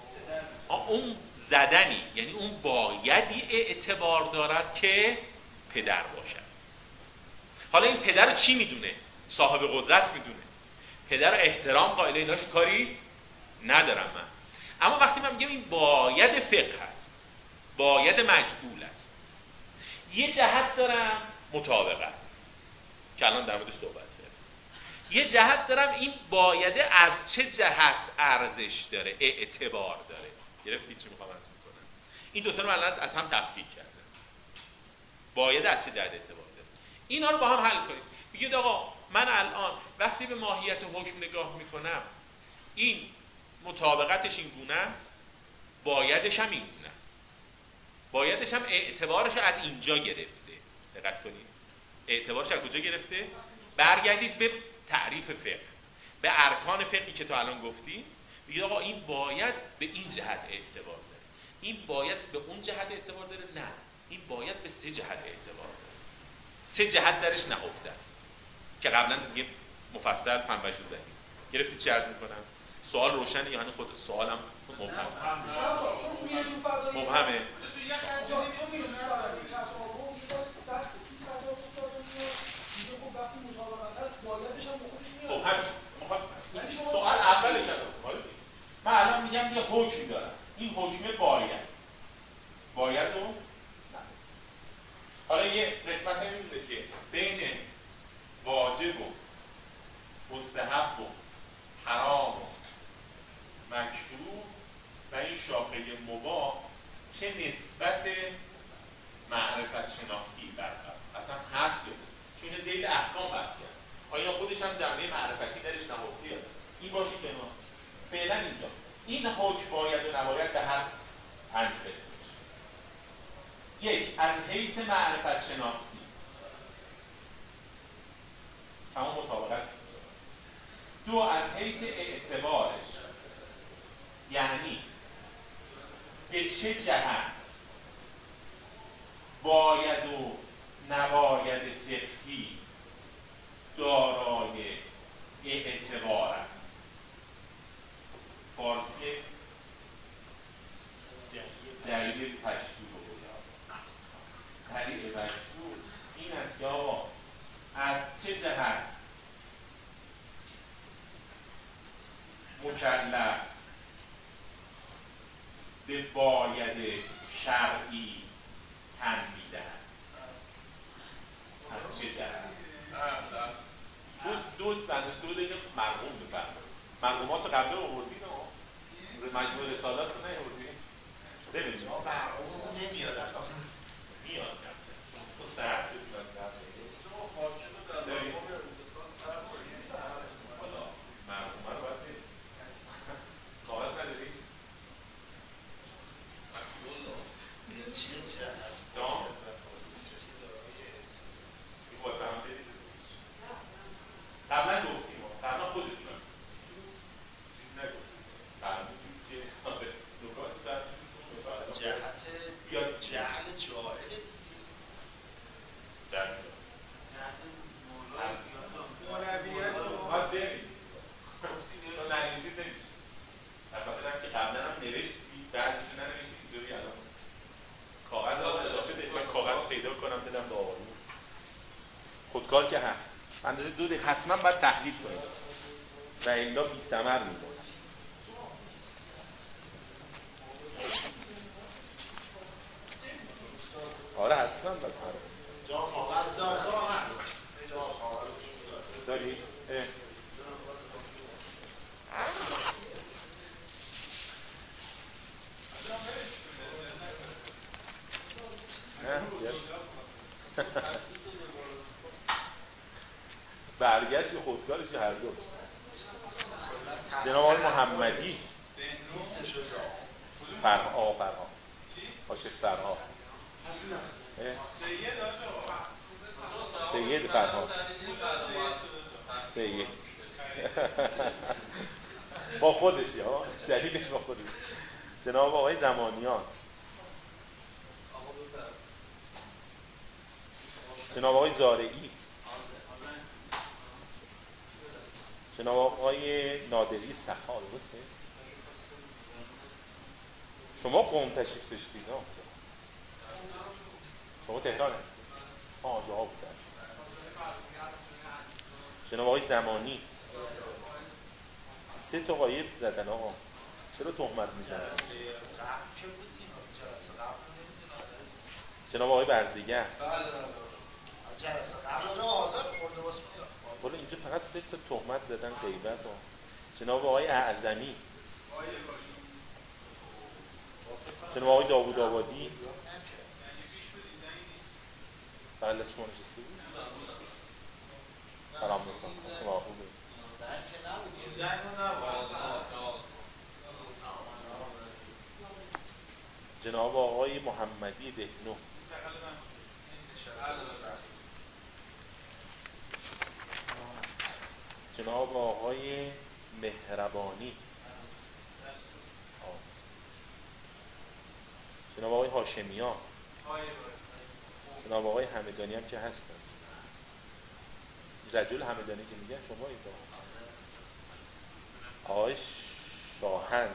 اون زدنی، یعنی اون بایدی اعتبار دارد که پدر باشد. حالا این پدر رو چی میدونه؟ صاحب قدرت میدونه. پدر رو احترام قائل ایناش کاری ندارم من. اما وقتی من میگم این باید فقه هست، باید مجبول است، یه جهت دارم مطابقت که الان در موردش صحبت کردم، یه جهت دارم این بایده از چه جهت ارزش داره، اعتبار داره. گرفتی چی میخوام عرض میکنم؟ این دوتا رو الان از هم تفکیک کردم. باید از چه جهت اعتبار داره، اینا رو با هم حل کنید. بگید آقا من الان وقتی به ماهیت حکم نگاه میکنم این مطابقتش این گونه است، بایدش هم این گونه است. بایدش هم اعتبارش از اینجا گرفته. دقت کنید اعتبارش از کجا گرفته؟ برگردید به تعریف فقه، به ارکان فقهی که تا الان گفتیم. بگید آقا این باید به این جهت اعتبار داره، این باید به اون جهت اعتبار داره. نه، این باید به سه جهت اعتبار داره. سه جهت درش نهفته است که قبلا دیگه مفصل پنبهشو زدیم. گرفتی چی عرض میکنم؟ سوال روشنه یا هنوز خود سوالم مبهم؟ چون میره تو فضای مبهمه. تو یه خنجری چون میره تو فضای تصاوب یه ذره سخت تو تصاوب دادن میاد دیگه. خب وقتی مطابقت هست بایدش هم به خودش میاد. خب همین سوال اول کردم. من الان میگم یه حکم دارم، این حکم باید باید و نه. حالا یه قسمت هم میدونه که بین واجب و مستحب و حرام و مکروه و این شاخه مباح چه نسبت معرفت شناختی برقرار اصلا هست یا نیست؟ چون ذیل احکام بحث کرد. آیا خودش هم جنبه معرفتی درش نهفته یا نه؟ این باشه کنار. فعلا اینجا این حکم باید و نباید به هر پنج قسمش. یک، از حیث معرفت شناختی همون مطابقت. دو، از حیث اعتبارش، یعنی به چه جهت باید و نباید فقهی دارای اعتبار است. فارسی دلیل پشتو رو دلیل پشتو این است که آقا از چه جهت مکلف به باید شرعی تن میدهد. از چه جهت؟ دو دو بنده دو دیگه مرحوم بفرمایید. مرحومات رو قبله آوردین ها؟ مجموع رسالات رو نیاوردین؟ ببینید مرحوم نمیارن میاد تو سرد شدیم از قبل شما حاکم در مقام انتصال فرمایید. حالا مرحومه رو باید برید کاغذ نداری؟ به چه جهت دام؟ کسی دارای این باید برم برید قبلا گفتیم قبلا خودتونم چیز نگفتیم فرمودیم که نکات فرمودیم جهت بیاد جعل جاهل دیگه جعل مولویت و باید بنویسید تو ننویسید نمیشه. از خاطر که قبلا هم نوشتی بعضیشو ننوشید اینجوری الان کاغذ رو اضافه دارید. من کاغذ پیدا کنم بدم به آقایون. خودکار که هست اندازه دو دقیقه حتما باید تحلیل کنید و الا بی ثمر میمونه. آره حتما باید جا کاغذ دار هست جا کاغذ داری؟ اه. نه زیاد برگشت خودکارش هر دو جناب آقای محمدی فرها فرها عاشق فرها سید فرها سید با خودشی ها، دلیلش با خودش. جناب آقای زمانیان، جناب آقای زارعی، جناب آقای نادری سخا. درسته؟ شما قم تشریف داشتید ها؟ شما تهران هستید؟ آه جاها بودن. جناب آقای زمانی سه تا غایب زدن آقا، چرا تهمت میزنن؟ جناب آقای برزیگر جلسه قبل حاضر خورده واسه ولی اینجا فقط سه تا تهمت زدن غیبت ها. جناب آقای اعظمی، جناب آقای داوود آبادی بله شما نشسته بود. سلام میکنم شما خوبه؟ جناب آقای محمدی دهنو، جناب آقای مهربانی، جناب آقای هاشمیان، جناب آقای همدانی هم که هستن. رجل همدانی که میگن شما این آقای شاهن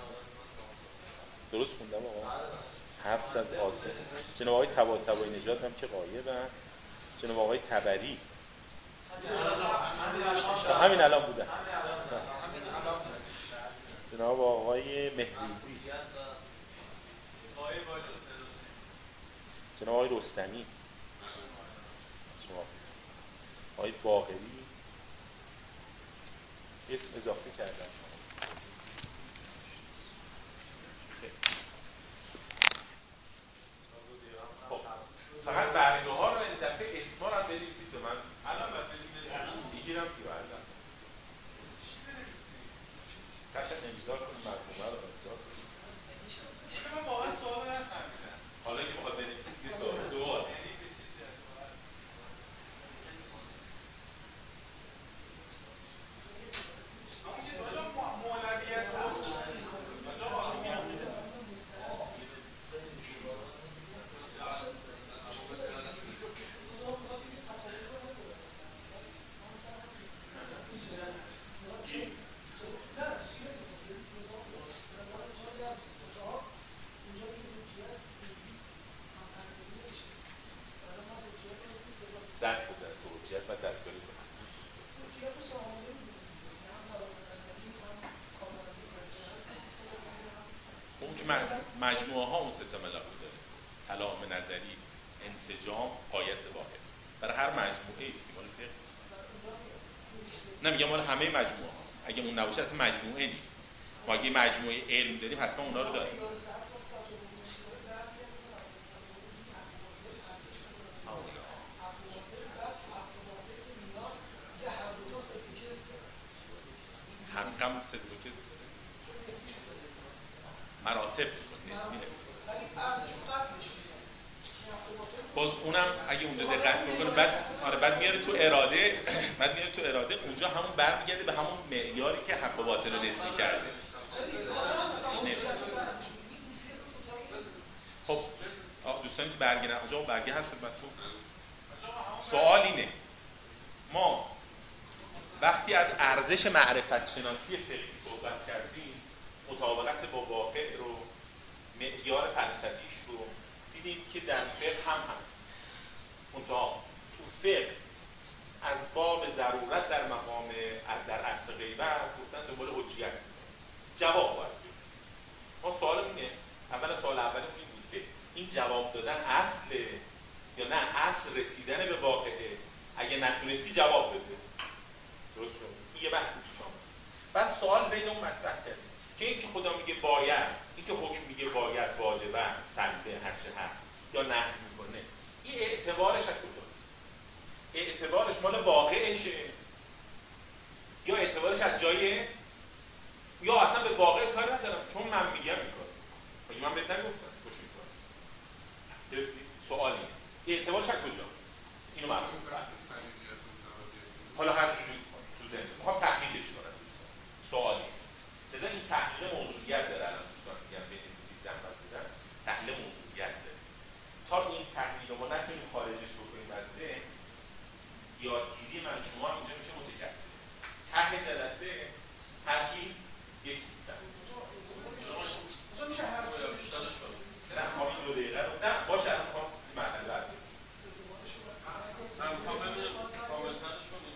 درست خوندم آقا؟ حفظ از آسم. جناب آقای طباطبایی نژاد هم که غایبن. جناب آقای طبری همین الان بودن. جناب آقای مهریزی، جناب آقای رستمی، آقای باقری اسم اضافه کردن. خب فقط برگه ها رو این دفعه اسما رو هم بنویسید به من. الان باید بنویسید میگیرم که بعدا چی بنویسید؟ قشنگ امضا کنید، مرحومه رو امضا کنید. من واقعا سوال نفهمیدم. حالا که میخواد بنویسید یه سوال سوال دست بزنه تو حجیت و دستگاری کنه. اون که مجموعه ها اون سه تا ملاک داره: کلام نظری، انسجام، آیت واحد. برای هر مجموعه است مال فقه نیست. نه میگم مال همه مجموعه ها. اگه اون نباشه اصلا مجموعه نیست. ما اگه مجموعه علم داریم حتما اونا رو داریم. هم صدق و کذب داره، مراتب میکنه، نسبی نمیکنه. باز اونم اگه اونجا دقت بکنه بعد آره بعد میاره تو اراده، بعد میاره تو اراده اونجا همون برمیگرده به همون معیاری که حق و باطل رو نسبی کرده. خب دوستانی که برگه نه اونجا برگه هست خدمتتون. سوال اینه ما وقتی از ارزش معرفت شناسی فقهی صحبت کردیم، مطابقت با واقع رو، معیار فلسفیش رو دیدیم که در فقه هم هست. منتها تو فقه از باب ضرورت در مقام در اصل غیبت گفتن دنبال حجیت جواب باید بدیم. ما سوال اینه، اولا سوال اولمون این بود که این جواب دادن اصله یا نه اصل رسیدن به واقعه؟ اگه نتونستی جواب بده. درست شد؟ این یه بحثی توش آمد. بعد سوال زید اون مطرح کردیم که این که خدا میگه باید، این که حکم میگه باید، واجبه، سلبه، هرچه هست یا نهی میکنه، این اعتبارش از کجاست؟ اعتبارش مال واقعشه یا اعتبارش از جای من بهت نگفتم خوشین کار گرفتی؟ سوال اینه اعتبارش از کجا؟ اینو معلوم کنم حالا هر چیزی تو ذهنت میخوام تحلیلش کنم دوستان سوال اینه لذا این تحلیل موضوعیت داره الان دوستان میگم بنویسید زحمت بدن تحلیل موضوعیت داره تا این تحلیل رو ما نتونیم خارجش بکنیم از ذهن یادگیری من شما اینجا میشه متکثر ته جلسه هر کی یک چیز شما میشه هر باید بیشترش کنیم نه ما این دو دقیقه رو نه باشه الان میخوام مرحله بعد هم میخوام ببینیم کاملترش کنیم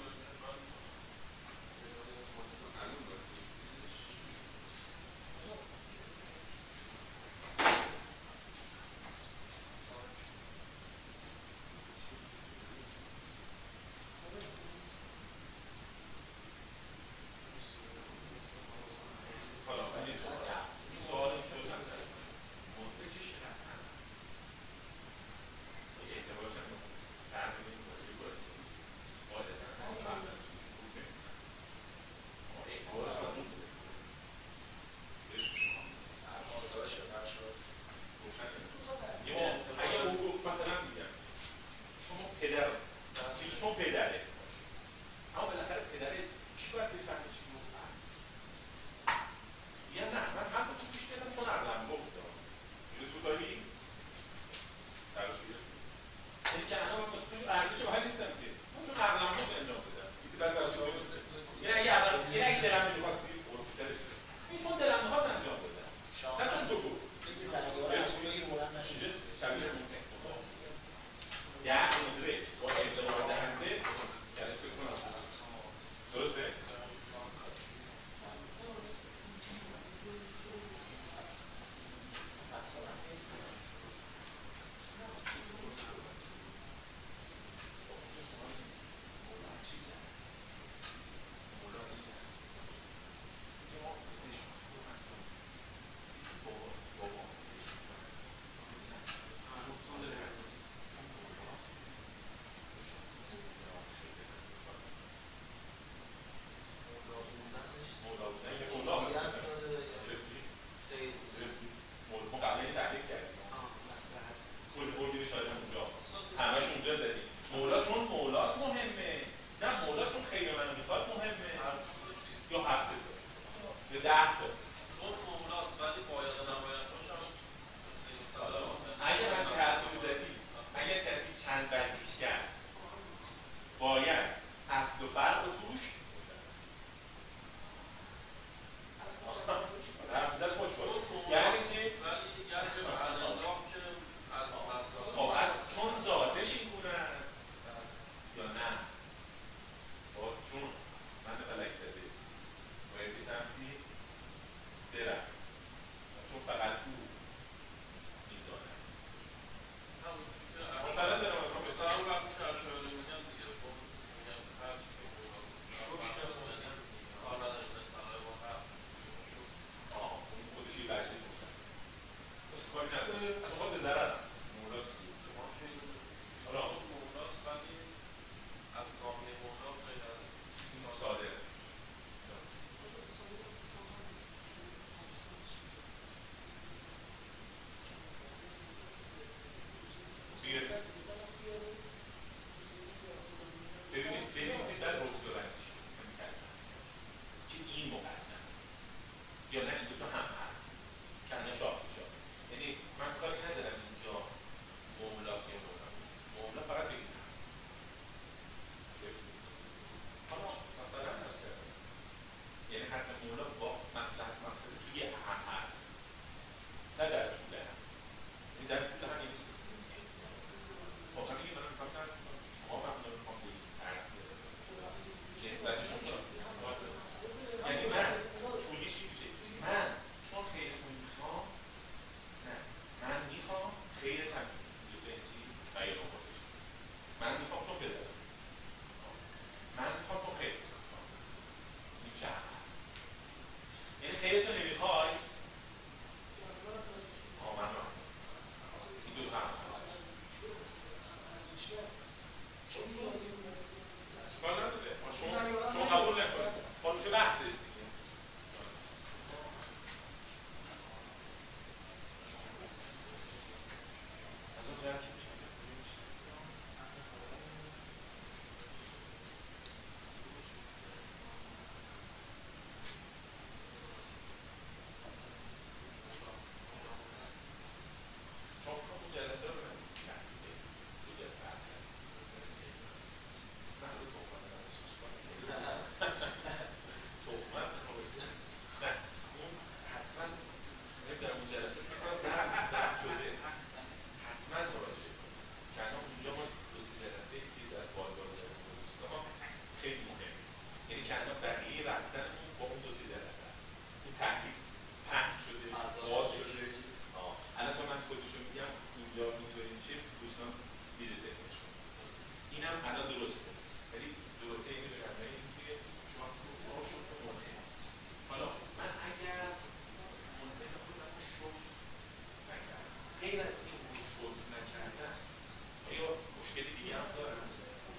نه اون حتما نمیدونم اون جلسه فکر کنم زرد شده حتما مراجعه کنید که الان اونجا ما دو سه جلسه که در بالگاه داریم با دوستان خیلی مهمه، یعنی که الان بقیه رفتنمون با اون دو سه جلسه این تحقیق پهن شده باز شده. الان تا من خودشو میگم اینجا اینطوری میشه دوستان میره ذهنشون اینم الان درسته، ولی درسته اینو به معنای اینکه شما رو شد ممکنه. حالا من اگر ممکنه خودم رو شد نکردم غیر از اینکه اون رو شد نکردم آیا مشکلی دیگه هم دارم؟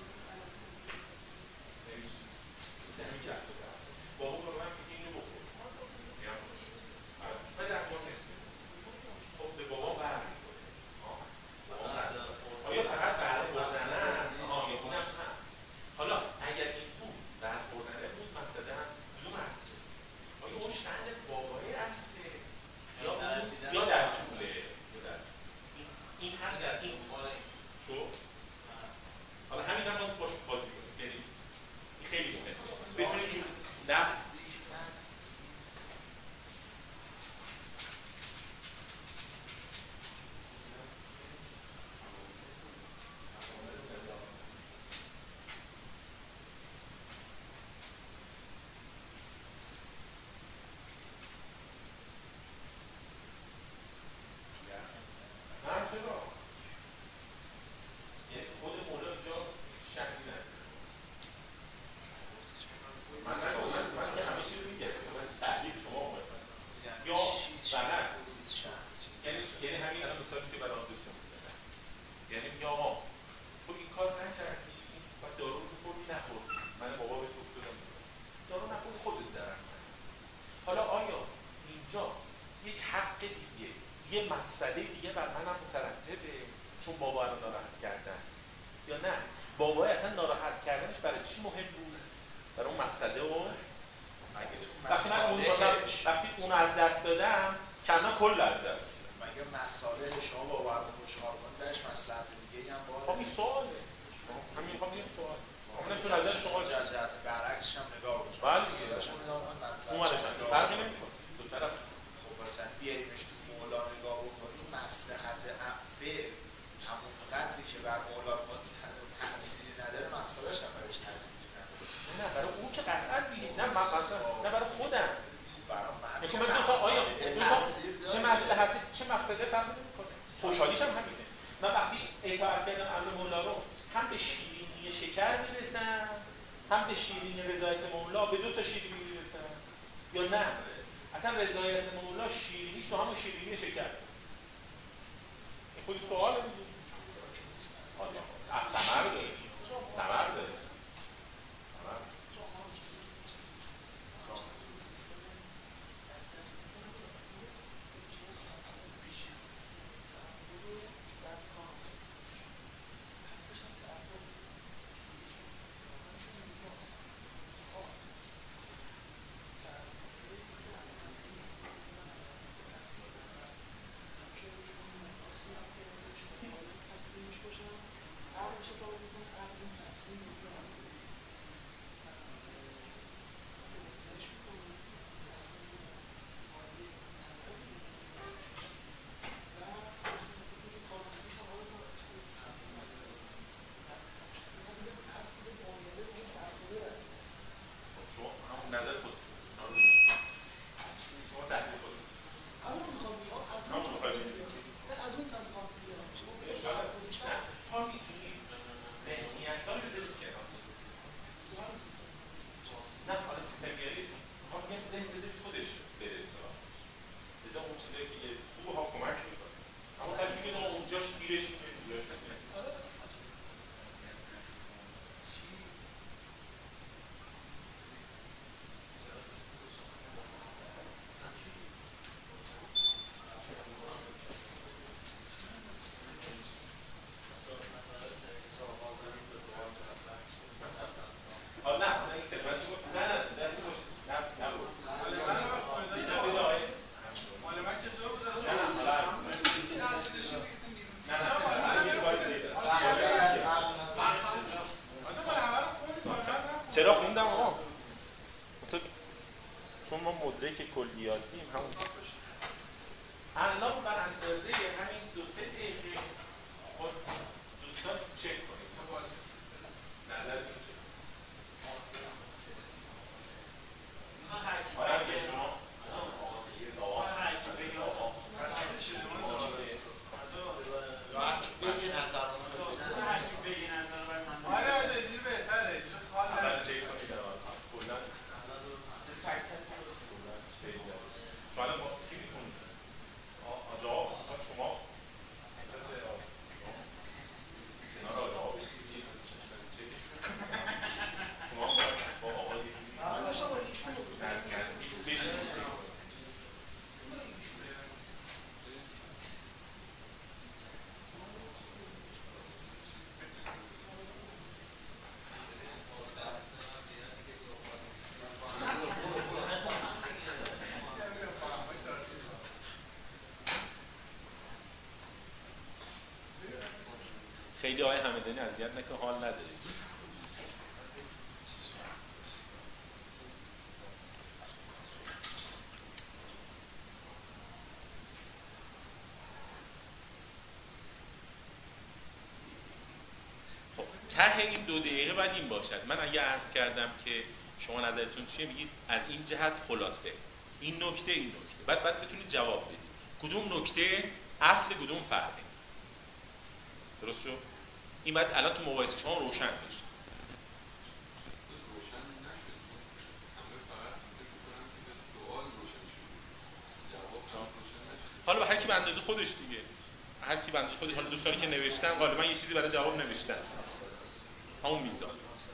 نمیشیست مثل همین جلسه بابا با من میگه اینو بخور میگم باشه من در مورد نسبه خب به بابا برمیخوره آیا فقط برخوردنه هست؟ آه یه بودم هست. حالا اگر این بود برخوردنه بود مقصده هم کدوم اصله؟ آیا اون شأن بابایی اصله؟ یا یا در طوله؟ این هم در این شو؟ حالا همین هم باز باش بازی کنید یعنی این خیلی مهمه بتونید که نفس کل از دست مگه مسائل شما با وارد خوشحال کنید درش مصلحت دیگه هم باشه. خب این سواله همین میخوام بگم سوال من تو نظر شما جهت برعکسش هم نگاه کنید بله چون من اون مالشان فرقی نمیکنه دو طرف خب مثلا بیاریمش تو مولا نگاه بکنیم مصلحت عفه همون قدری که بر مولا تأثیری نداره مقصدش هم برش تأثیری نداره. نه برای اون که قطعا بیدید نه مثلا نه برای خودم برای من که من دو تا آیا دو تا چه مصلحت چه مقصده فرق نمی‌کنه خوشحالیش هم همینه. من وقتی اطاعت کردم امر مولا رو هم به شیرینی شکر میرسم هم به شیرینی رضایت مولا به دو تا شیرینی میرسم یا نه اصلا رضایت مولا شیرینیش تو همون شیرینی شکر این خودی سواله دیگه از ثمر داره ثمر داره چون ما مدرک کلیاتیم همون الان بر اندازه همین دو سه دقیقه خود دوستان چک کنید نظرتون چه؟ آره اگه شما آره آره اینجوری بهتره اینجوری خال اول چک کنید کلا تک تک شما الان با کی میکنید؟ آجا شما کنار آجا ها بشید شما با آقای نزدیک بشید خیلی آقای همدانی اذیت نکن حال ندارید. خب ته این دو دقیقه باید این باشد. من اگه عرض کردم که شما نظرتون چیه میگید از این جهت خلاصه این نکته این نکته بعد بعد بتونید جواب بدید کدوم نکته اصل کدوم فرعه. درست شد؟ این باید الان تو مباحثه شما روشن بشه. حالا به هر کی به اندازه خودش دیگه هر کی به اندازه خودش. حالا دوستانی که نوشتن غالبا یه چیزی برای جواب نوشتن همون میزان.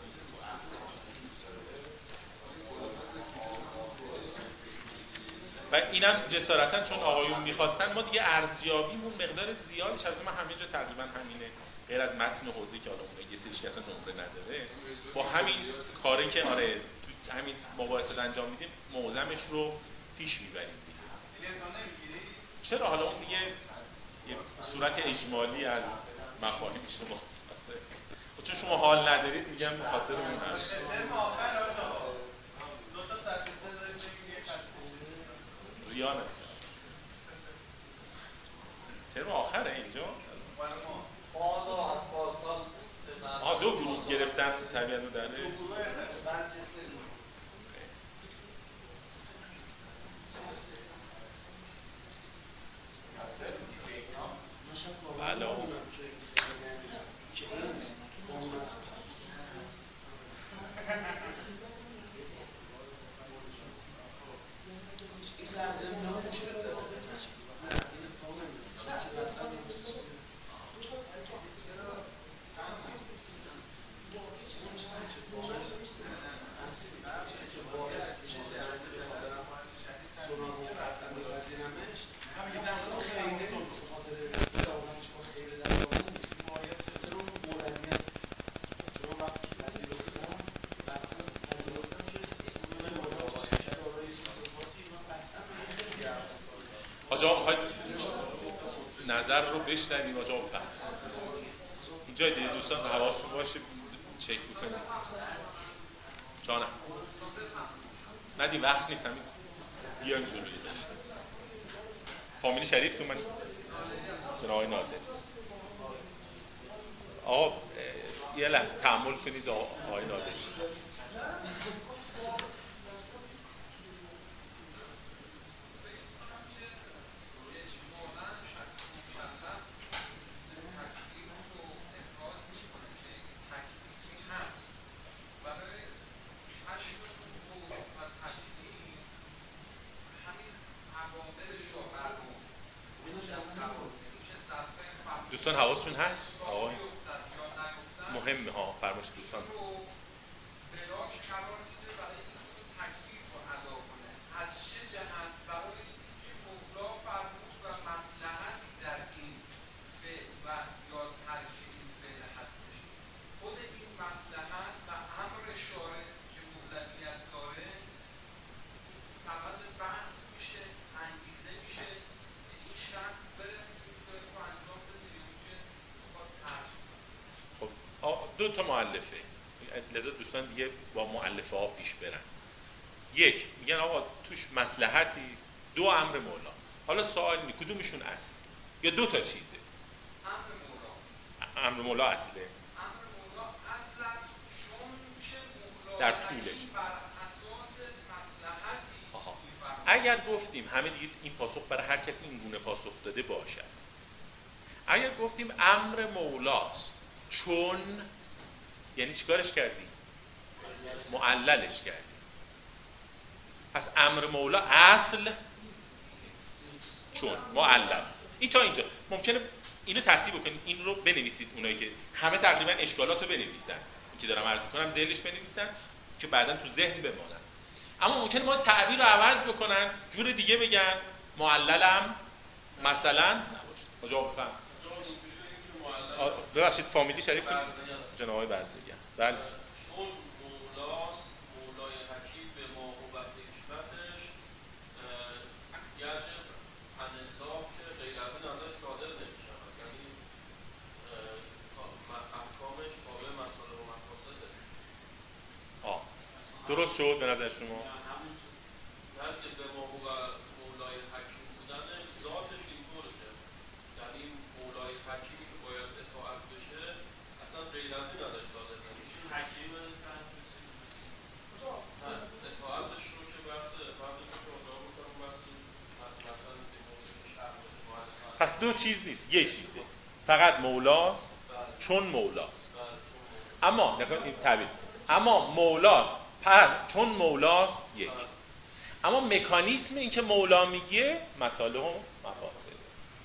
و اینم جسارتا چون آقایون میخواستن ما دیگه ارزیابیمون مقدار زیاد شده. من همه جا تقریبا همینه غیر از متن حوزه که حالا اون یه سریش اصلا نمره نداره با همین کاری که آره تو همین مباحثه انجام میدیم معظمش رو پیش میبریم دیگه. چرا حالا اون دیگه یه صورت اجمالی از مفاهیم شما و چون شما حال ندارید میگم به خاطر اون هست. دو تا سر سه داریم بگیم یک هست ریا نشه. ترم آخره اینجا آها دو گروه گرفتن طبیعت رو درش بله نظر رو بشنویم و جواب فصل اینجا دیگه دوستان حواستون باشه چک بکنید جانم ندی وقت نیست همین بیایم جلوی فامیلی شریف تو من جناب آقای نادر آقا یه لحظه تحمل کنید آقای نادر دوستان حواستون هست؟ آقای مهمه ها فرمایش دوستان دو تا مؤلفه لذا دوستان دیگه با مؤلفه ها پیش برن. یک میگن آقا توش مصلحتی است، دو امر مولا. حالا سوال اینه کدومشون اصل یا دو تا چیزه؟ امر مولا. امر مولا اصله. امر مولا اصل است چون که مولا در طولش بر اساس مصلحتی میفرماید. اگر گفتیم همه دیگه این پاسخ برای هر کسی این گونه پاسخ داده باشد، اگر گفتیم امر مولاست چون، یعنی چیکارش کردیم؟ معللش کردیم. پس امر مولا اصل چون معلل. این تا اینجا ممکنه اینو تصحیح بکنید، این رو بنویسید، اونایی که همه تقریبا اشکالات رو بنویسن، این که دارم عرض میکنم ذهنش بنویسن که بعدا تو ذهن بمونن. اما ممکنه ما تعبیر رو عوض بکنن، جور دیگه بگن معللم مثلا نباشه. جواب بفهم. ببخشید فامیلی شریف تو جناب آقای بزرگی. بله. چون مولاست، مولای حکیم به ما و حکمتش یجب ان الله که غیر از این ازش صادر نمیشه، یعنی احکامش قابل مصالح و مفاسده. آه درست شد به نظر شما؟ نه که به ما و مولای حکیم بودن ذاتش اینطوره که یعنی مولای حکیمی که باید اطاعت بشه اصلا غیر از این ازش صادر نمیشه. حکیم اطاعتش رو که بحث اطاعتش رو که اتاق بکنم بحث مطلب نیست این موضوع که شرمه. پس دو چیز نیست، یه چیزه، فقط مولاست چون مولاست. اما نکنید این تعبیر، اما مولاست پس چون مولاست یک. اما مکانیسم این که مولا میگه مصالح و مفاسد.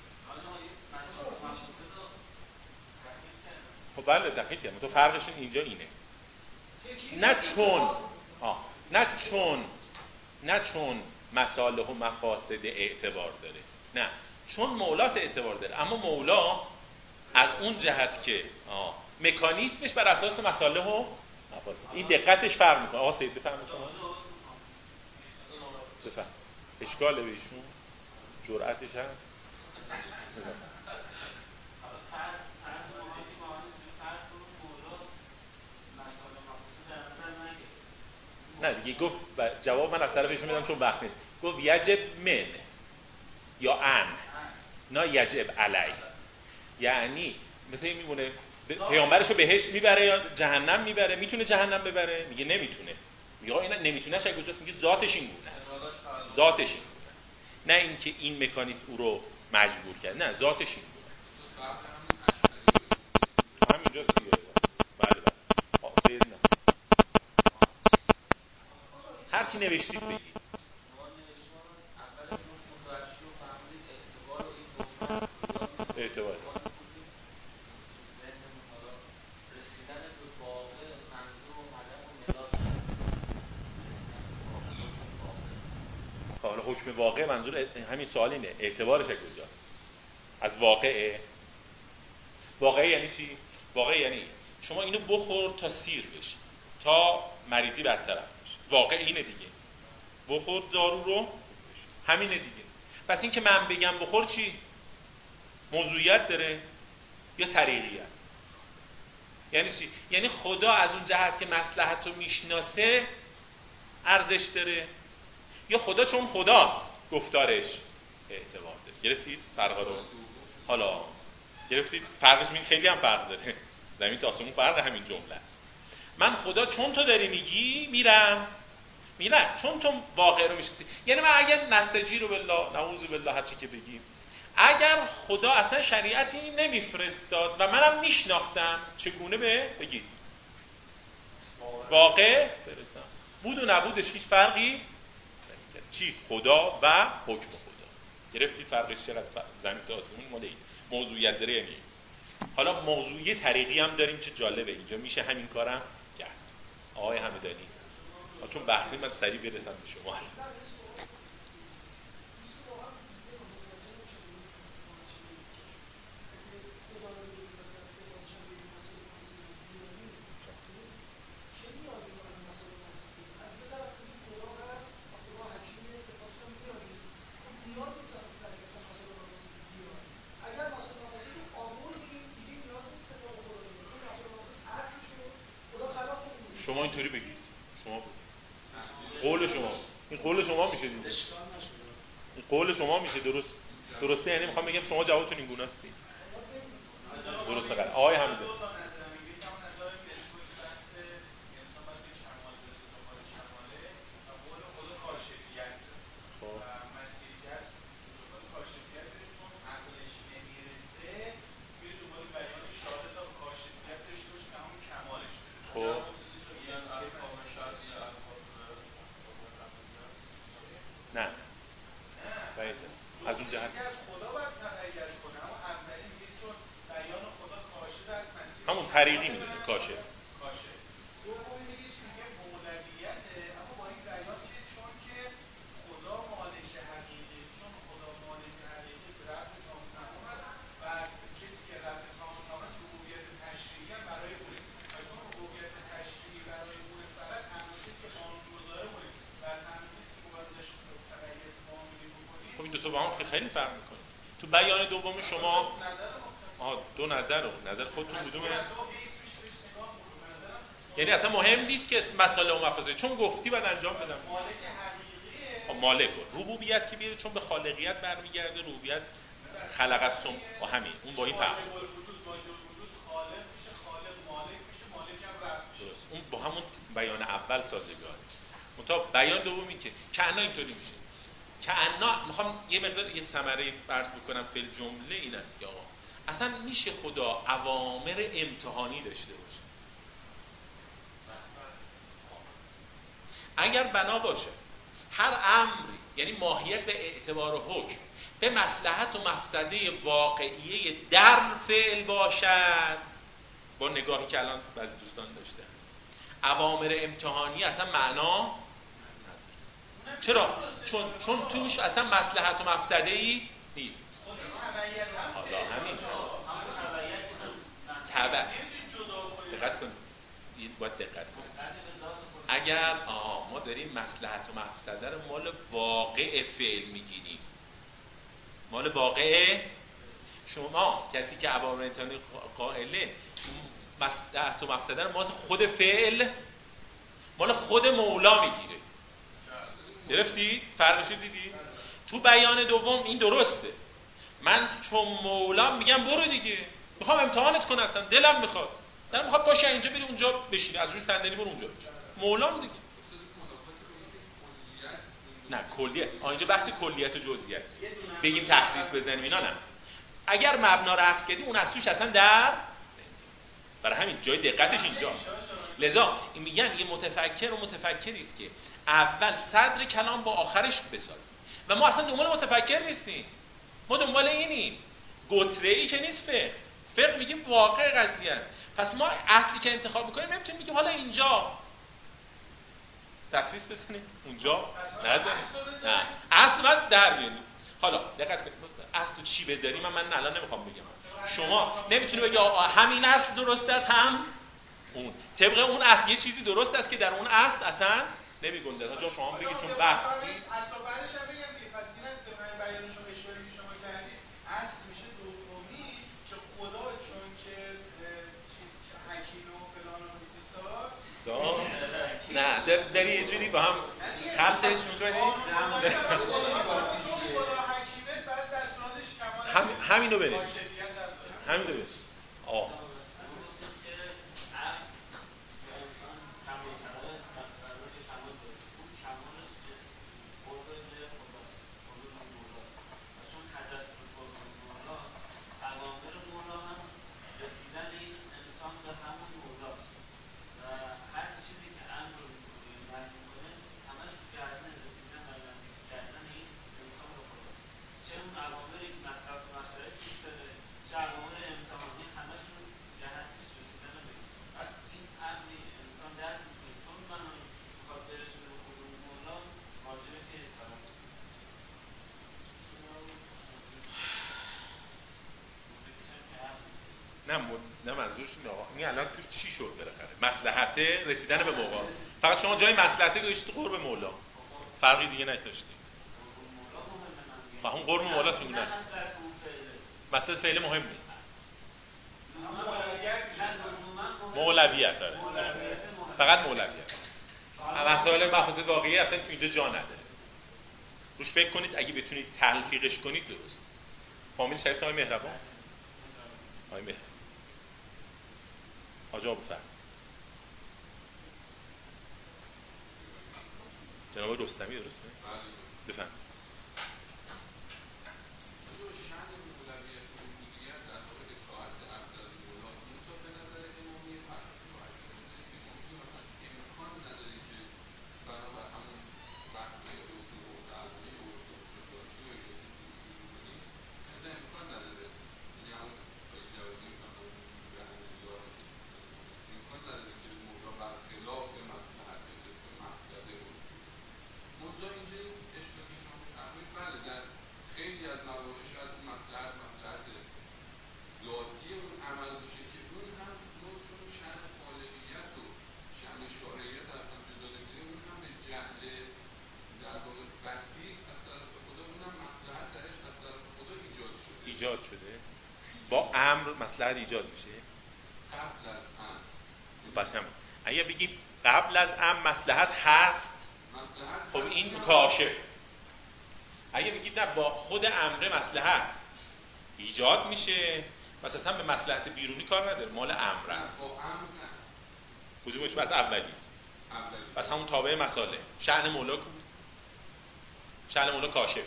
خب بله دقیقه، تو فرقشون اینجا اینه. نه چون آه نه چون نه چون مصالح و مفاسد اعتبار داره، نه چون مولاست اعتبار داره، اما مولا از اون جهت که آه مکانیسمش بر اساس مصالح و مفاسد. این دقتش فرق میکنه. آقا سید بفهمید شما بفهم. اشکاله بهشون جرأتش هست. نه دیگه گفت جواب من از طرفشون میدم چون وقت نیست. گفت یجب من یا ان، نه یجب علی. یعنی مثل این میمونه پیامبرشو بهشت میبره یا جهنم میبره؟ میتونه جهنم ببره؟ میگه نمیتونه. میگه اینا نمیتونه چه کجاست؟ میگه ذاتش این گونه است. ذاتش این گونه است. نه اینکه این مکانیزم او رو مجبور کرد، نه ذاتش این گونه است. همینجاست دیگه. بله بله. آ سید نه. هر چی نوشتید بگید. اعتبار حالا حکم واقع منظور همین سوال اینه، اعتبارش کجاست؟ از واقعه؟ واقعه یعنی چی؟ واقعه یعنی شما اینو بخور تا سیر بشی، تا مریضی برطرف بشه. واقع اینه دیگه، بخور دارو رو، همینه دیگه. پس این که من بگم بخور چی؟ موضوعیت داره یا طریقیت؟ یعنی چی؟ یعنی خدا از اون جهت که مصلحت رو میشناسه ارزش داره، یا خدا چون خداست گفتارش اعتبار داره. گرفتید فرقا رو؟ حالا گرفتید فرقش؟ می خیلی هم فرق داره، زمین تا آسمون فرق همین جمله است. من خدا چون تو داری میگی میرم میرم، چون تو واقع رو میشناسی. یعنی من اگر نستجیر بالله، نعوذ بالله، هر چی که بگیم، اگر خدا اصلا شریعتی نمیفرستاد و منم میشناختم، چگونه به بگید واقع برسم؟ بود و نبودش هیچ فرقی. چی؟ خدا و حکم خدا. گرفتی فرقش چقدر؟ زمین تا آسمون مال این موضوعیت داره. یعنی حالا موضوعی طریقی هم داریم که جالبه، اینجا میشه همین کارم کرد. آقای همدانی چون بحثی من سریع برسم به شما. شما اینطوری بگید. شما بگید. قول شما این قول شما میشه دیگه. اشکال نشد. این قول شما میشه درست درسته، یعنی میخوام بگم شما جوابتون این گونه است. درسته غلط آقای حمیده. نه باید از اون جهت خدا باید تبعیت کنه، اما اولی میگه چون بیان خدا کاشف از مسیح همون طریقی میدونه کاشه کاشه. دومی میگه چی میگه مولویته، اما با این بیان که چون که خدا مالک حقیقی، چون خدا مالک حقیقی است، رب تام تمام است و کسی که رب تام تمام است ربوبیت تشریعی هم برای اونه و چون ربوبیت تشریعی برای اونه فقط تنها کسی که قانون‌گذاره اونه و تنها کسی که باید ازش تبعیت قانونی بکنیم. خب این دو تا با هم که خیلی فرق میکنه. تو بیان دوم شما آها دو نظر رو نظر خودتون بدومه، یعنی اصلا مهم نیست که مسائل و مفاسد چون گفتی باید انجام بدم. مالک حقیقیه. مالک ربوبیت که بیاره چون به خالقیت برمیگرده، ربوبیت خلق السم و همین اون با این فرق. وجود وجود خالق میشه، خالق مالک میشه، مالک هم رب میشه. درست. اون با همون بیان اول سازگاره. منتها بیان دومی که کأنه اینطوری میشه. کأنه میخوام یه مقدار یه ثمره فرض بکنم فل جمله این است که آقا اصلا میشه خدا اوامر امتحانی داشته باشه؟ اگر بنا باشه هر امری یعنی ماهیت و اعتبار و حکم به مصلحت و مفسده واقعیه در فعل باشد، با نگاهی که الان بعضی دوستان داشتن اوامر امتحانی اصلا معنا چرا؟ چون چون توش اصلا مصلحت و مفسده ای نیست. حالا همین تبع دقت کن، باید دقت کن. اگر آها ما داریم مصلحت و مفسده رو مال واقع فعل میگیریم، مال واقع شما کسی که اوامر امتحانی قائله مصلحت و مفسده رو مال خود فعل مال خود مولا میگیره. گرفتی؟ فرقش دیدی؟ تو بیان دوم این درسته، من چون مولا میگم برو دیگه، میخوام امتحانت کنم، اصلا دلم میخواد، دلم میخواد باشه اینجا بری اونجا بشینی، از روی صندلی برو اونجا بشین. مولام دیگه. نه کلیه، اینجا بحث کلیت و جزئیات. بگیم تخصیص بزنیم اینا نه. اگر مبنا رو عکس کردیم اون از توش اصلا در برای همین جای دقتش اینجا. لذا این میگن یه متفکر و متفکری است که اول صدر کلام با آخرش بسازیم و ما اصلا دنبال متفکر نیستیم، ما دنبال اینیم. گتره ای که نیست فقه، فقه میگیم واقع قضیه است. پس ما اصلی که انتخاب میکنیم نمیتونیم میگیم حالا اینجا تخصیص بزنیم اونجا نذاریم، نه اصل باید در بیاریم. حالا دقت کنید اصل چی بذاریم من, من الان نمیخوام بگم، شما نمیتونی بگی همین اصل درست است هم اون طبق اون اصل یه چیزی درست است که در اون اصل اصلا نمیگنجد. جا شما بگید چون بحث اصل بعدش هم بگم دیگه، پس این طبق بیان شما اشاره که شما کردید اصل میشه دومی که خدا چون که چیز حکیم و فلان و بیسار نه در داری یه جوری با هم خلطش میکنی هم همینو بنویس، همینو بنویس. آه نه مد... نه منظورش اینه آقا این الان تو چی شد بالاخره مصلحت رسیدن به موقع، فقط شما جای مصلحت گذاشتی قرب مولا، فرقی دیگه نداشتی. فهم قرب مولا چون نه مصلحت فعل مهم نیست، مولویت داره فقط مولویت. مسائل مفاسد واقعی اصلا تو اینجا جا نداره. روش فکر کنید، اگه بتونید تلفیقش کنید درست. فامیل شریف آقای مهربان. آقای مهربان. حاج آقا بفرمایید. جناب رستمی درسته؟ بفرمایید. ایجاد شده با امر مصلحت ایجاد میشه قبل از امر. پس هم اگه بگیم قبل از امر مصلحت هست، خب این کاشف. اگه بگید نه با خود امر مصلحت ایجاد میشه، پس اصلا به مصلحت بیرونی کار نداره، مال امر است. کدومش؟ بس اولی. پس همون تابع مساله. شأن مولا کو؟ شأن مولا کاشفه.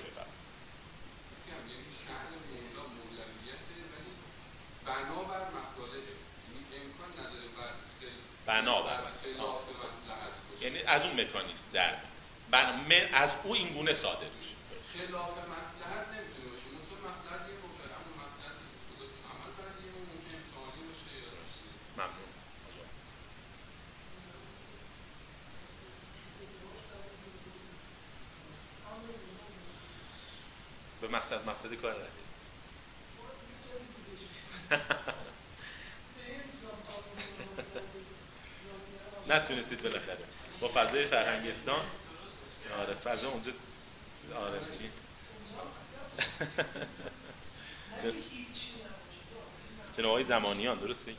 بنابر مساله، یعنی امکان نداره بر بنابر خلاف مصلحت باشه، یعنی از اون مکانیزم در بنا از او این گونه صادر میشه. خلاف مصلحت نمیتونه باشه. مثلا مصلحت یه موقع همون مصلحت خودت عمل کنه، یه موقع ممکن امتحانی باشه یا راستی. ممنون. به مصلحت مقصد کار ندید. نتونستید بالاخره با فضای فرهنگستان. آره فضا اونجا. آره چی؟ جناب آقای زمانیان درسته که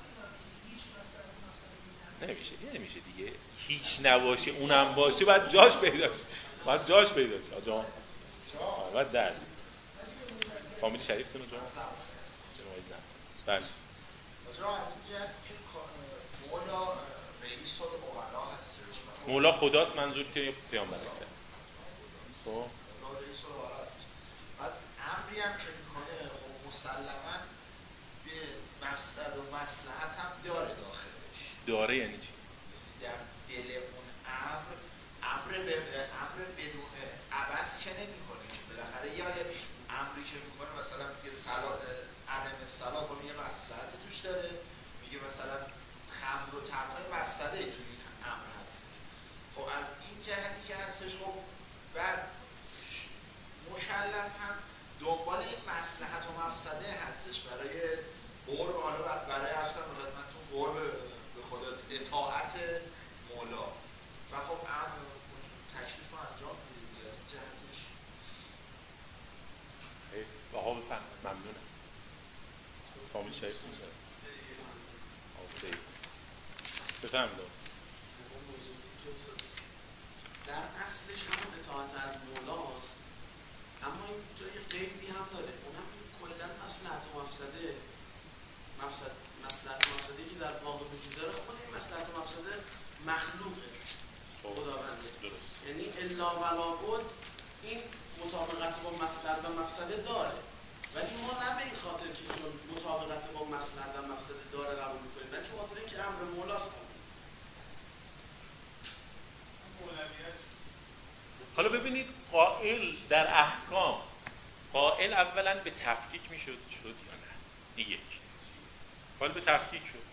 نمیشه نمیشه دیگه هیچ نباشه اونم باشه بعد جاش پیدا شه. بعد جاش پیدا شه. آجا بعد در فامیل شریفتون رو جناب آقای زمان. بله آجا از این جهت که مولا رئیس العقلا هستش، مولا خداست منظور که پیامبر کرد. خب مولا رئیس العقلا هستش. بعد امری هم که میکنه خب مسلما به مفسد و مصلحت هم داره داخلش. داره یعنی چی؟ در دل اون امر امر به امر بدون عبث که نمیکنه که بالاخره یا امری که میکنه مثلا میگه صلات عدم صلات و میگه مصلحتی توش داره، میگه مثلا خمر و تمام مفسده توی این امر هست. خب از این جهتی که هستش خب بعد مکلف هم دنبال این مصلحت و مفسده هستش برای قرب، حالا برای عرض کنم خدمتتون قرب به خدا اطاعت مولا و خب امر تکلیف رو انجام میدید از این جهتش. آقا بفهم ممنونم. فامیل شریف میشه آسیب بفهم دوست در اصلش همون اطاعت از مولاست، اما این جای قیدی هم داره، اونم کلا مصلحت و مفسده مفسد مصلحت و مفسده که در واقع وجود داره، خود این مصلحت و مفسده مخلوقه خداونده. درست. یعنی الا ولا بد این مطابقت با مصلحت و مفسده داره، ولی ما نه به این خاطر که چون مطابقت با مصلحت و مفسده داره قبول می‌کنیم، بلکه به خاطر اینکه امر مولاست. حالا ببینید قائل در احکام قائل اولا به تفکیک میشد شد یا نه؟ یک قائل به تفکیک شد.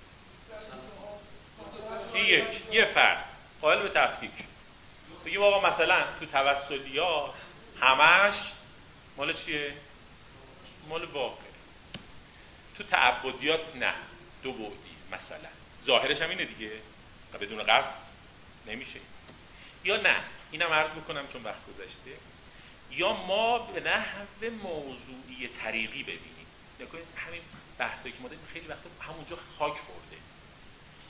یک یه فرض قائل به تفکیک شد. بگیم آقا مثلا تو توسلیات همش مال چیه؟ مال واقع. تو تعبدیات نه، دو بعدی مثلا. ظاهرش هم اینه دیگه و بدون قصد نمیشه. یا نه اینم عرض میکنم چون وقت گذشته، یا ما به نحو موضوعی طریقی ببینیم. نکنید همین بحثایی که ما داریم خیلی وقتا همونجا خاک خورده.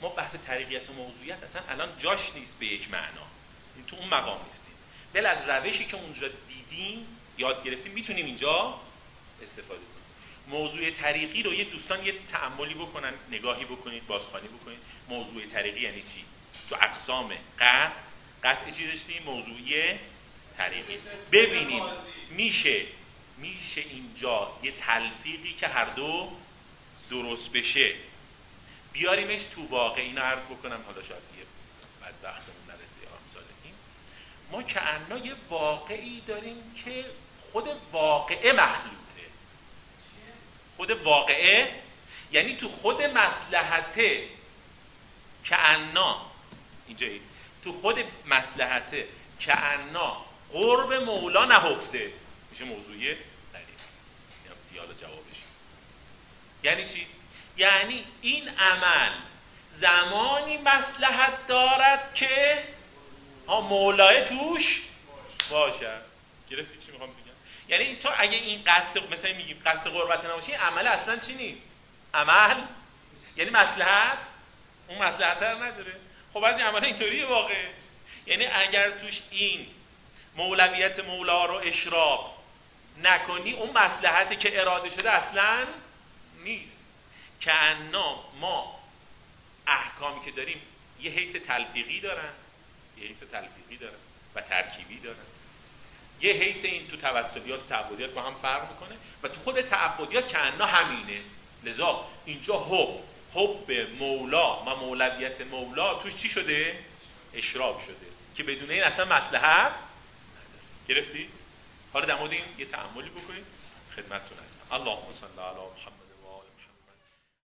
ما بحث طریقیت و موضوعیت اصلا الان جاش نیست به یک معنا، این تو اون مقام نیستیم، ولی از روشی که اونجا دیدیم یاد گرفتیم میتونیم اینجا استفاده کنیم. موضوع طریقی رو یه دوستان یه تأملی بکنن، نگاهی بکنید، بازخوانی بکنید. موضوع طریقی یعنی چی؟ تو اقسام قطع قطع چی داشتیم؟ موضوعی طریقی. ببینید میشه میشه اینجا یه تلفیقی که هر دو درست بشه بیاریمش تو واقع. اینو عرض بکنم، حالا شاید یه بعد وقتمون نرسه یا امثال این. ما کأننا یه واقعی داریم که خود واقعه مخلوطه. خود واقعه یعنی تو خود مصلحته کأننا اینجایی تو خود مصلحته کأننا قرب مولا نهفته، میشه موضوعی دلیل. دیالا جوابش یعنی چی؟ یعنی این عمل زمانی مصلحت دارد که ها مولای توش باشد. گرفتی چی میخوام بگم؟ یعنی تو اگه این قصد مثلا میگیم قصد قربت نباشه، این عمل اصلا چی نیست؟ عمل یعنی مصلحت، اون مصلحت رو نداره. خب از این عمل اینطوریه واقعا. یعنی اگر توش این مولویت مولا رو اشراق نکنی، اون مصلحتی که اراده شده اصلا نیست. کأننا ما احکامی که داریم یه حیث تلفیقی دارن، یه حیث تلفیقی دارن و ترکیبی دارن. یه حیث این تو توسلیات و تعبدیات با هم فرق میکنه و تو خود تعبدیات کأننا همینه. لذا اینجا حب حب مولا و مولویت مولا توش چی شده؟ اشراق شده که بدون این اصلا مصلحت نداره. گرفتی؟ حالا در مورد این یه تأملی بکنید، خدمتتون هستم. اللهم صل علی محمد.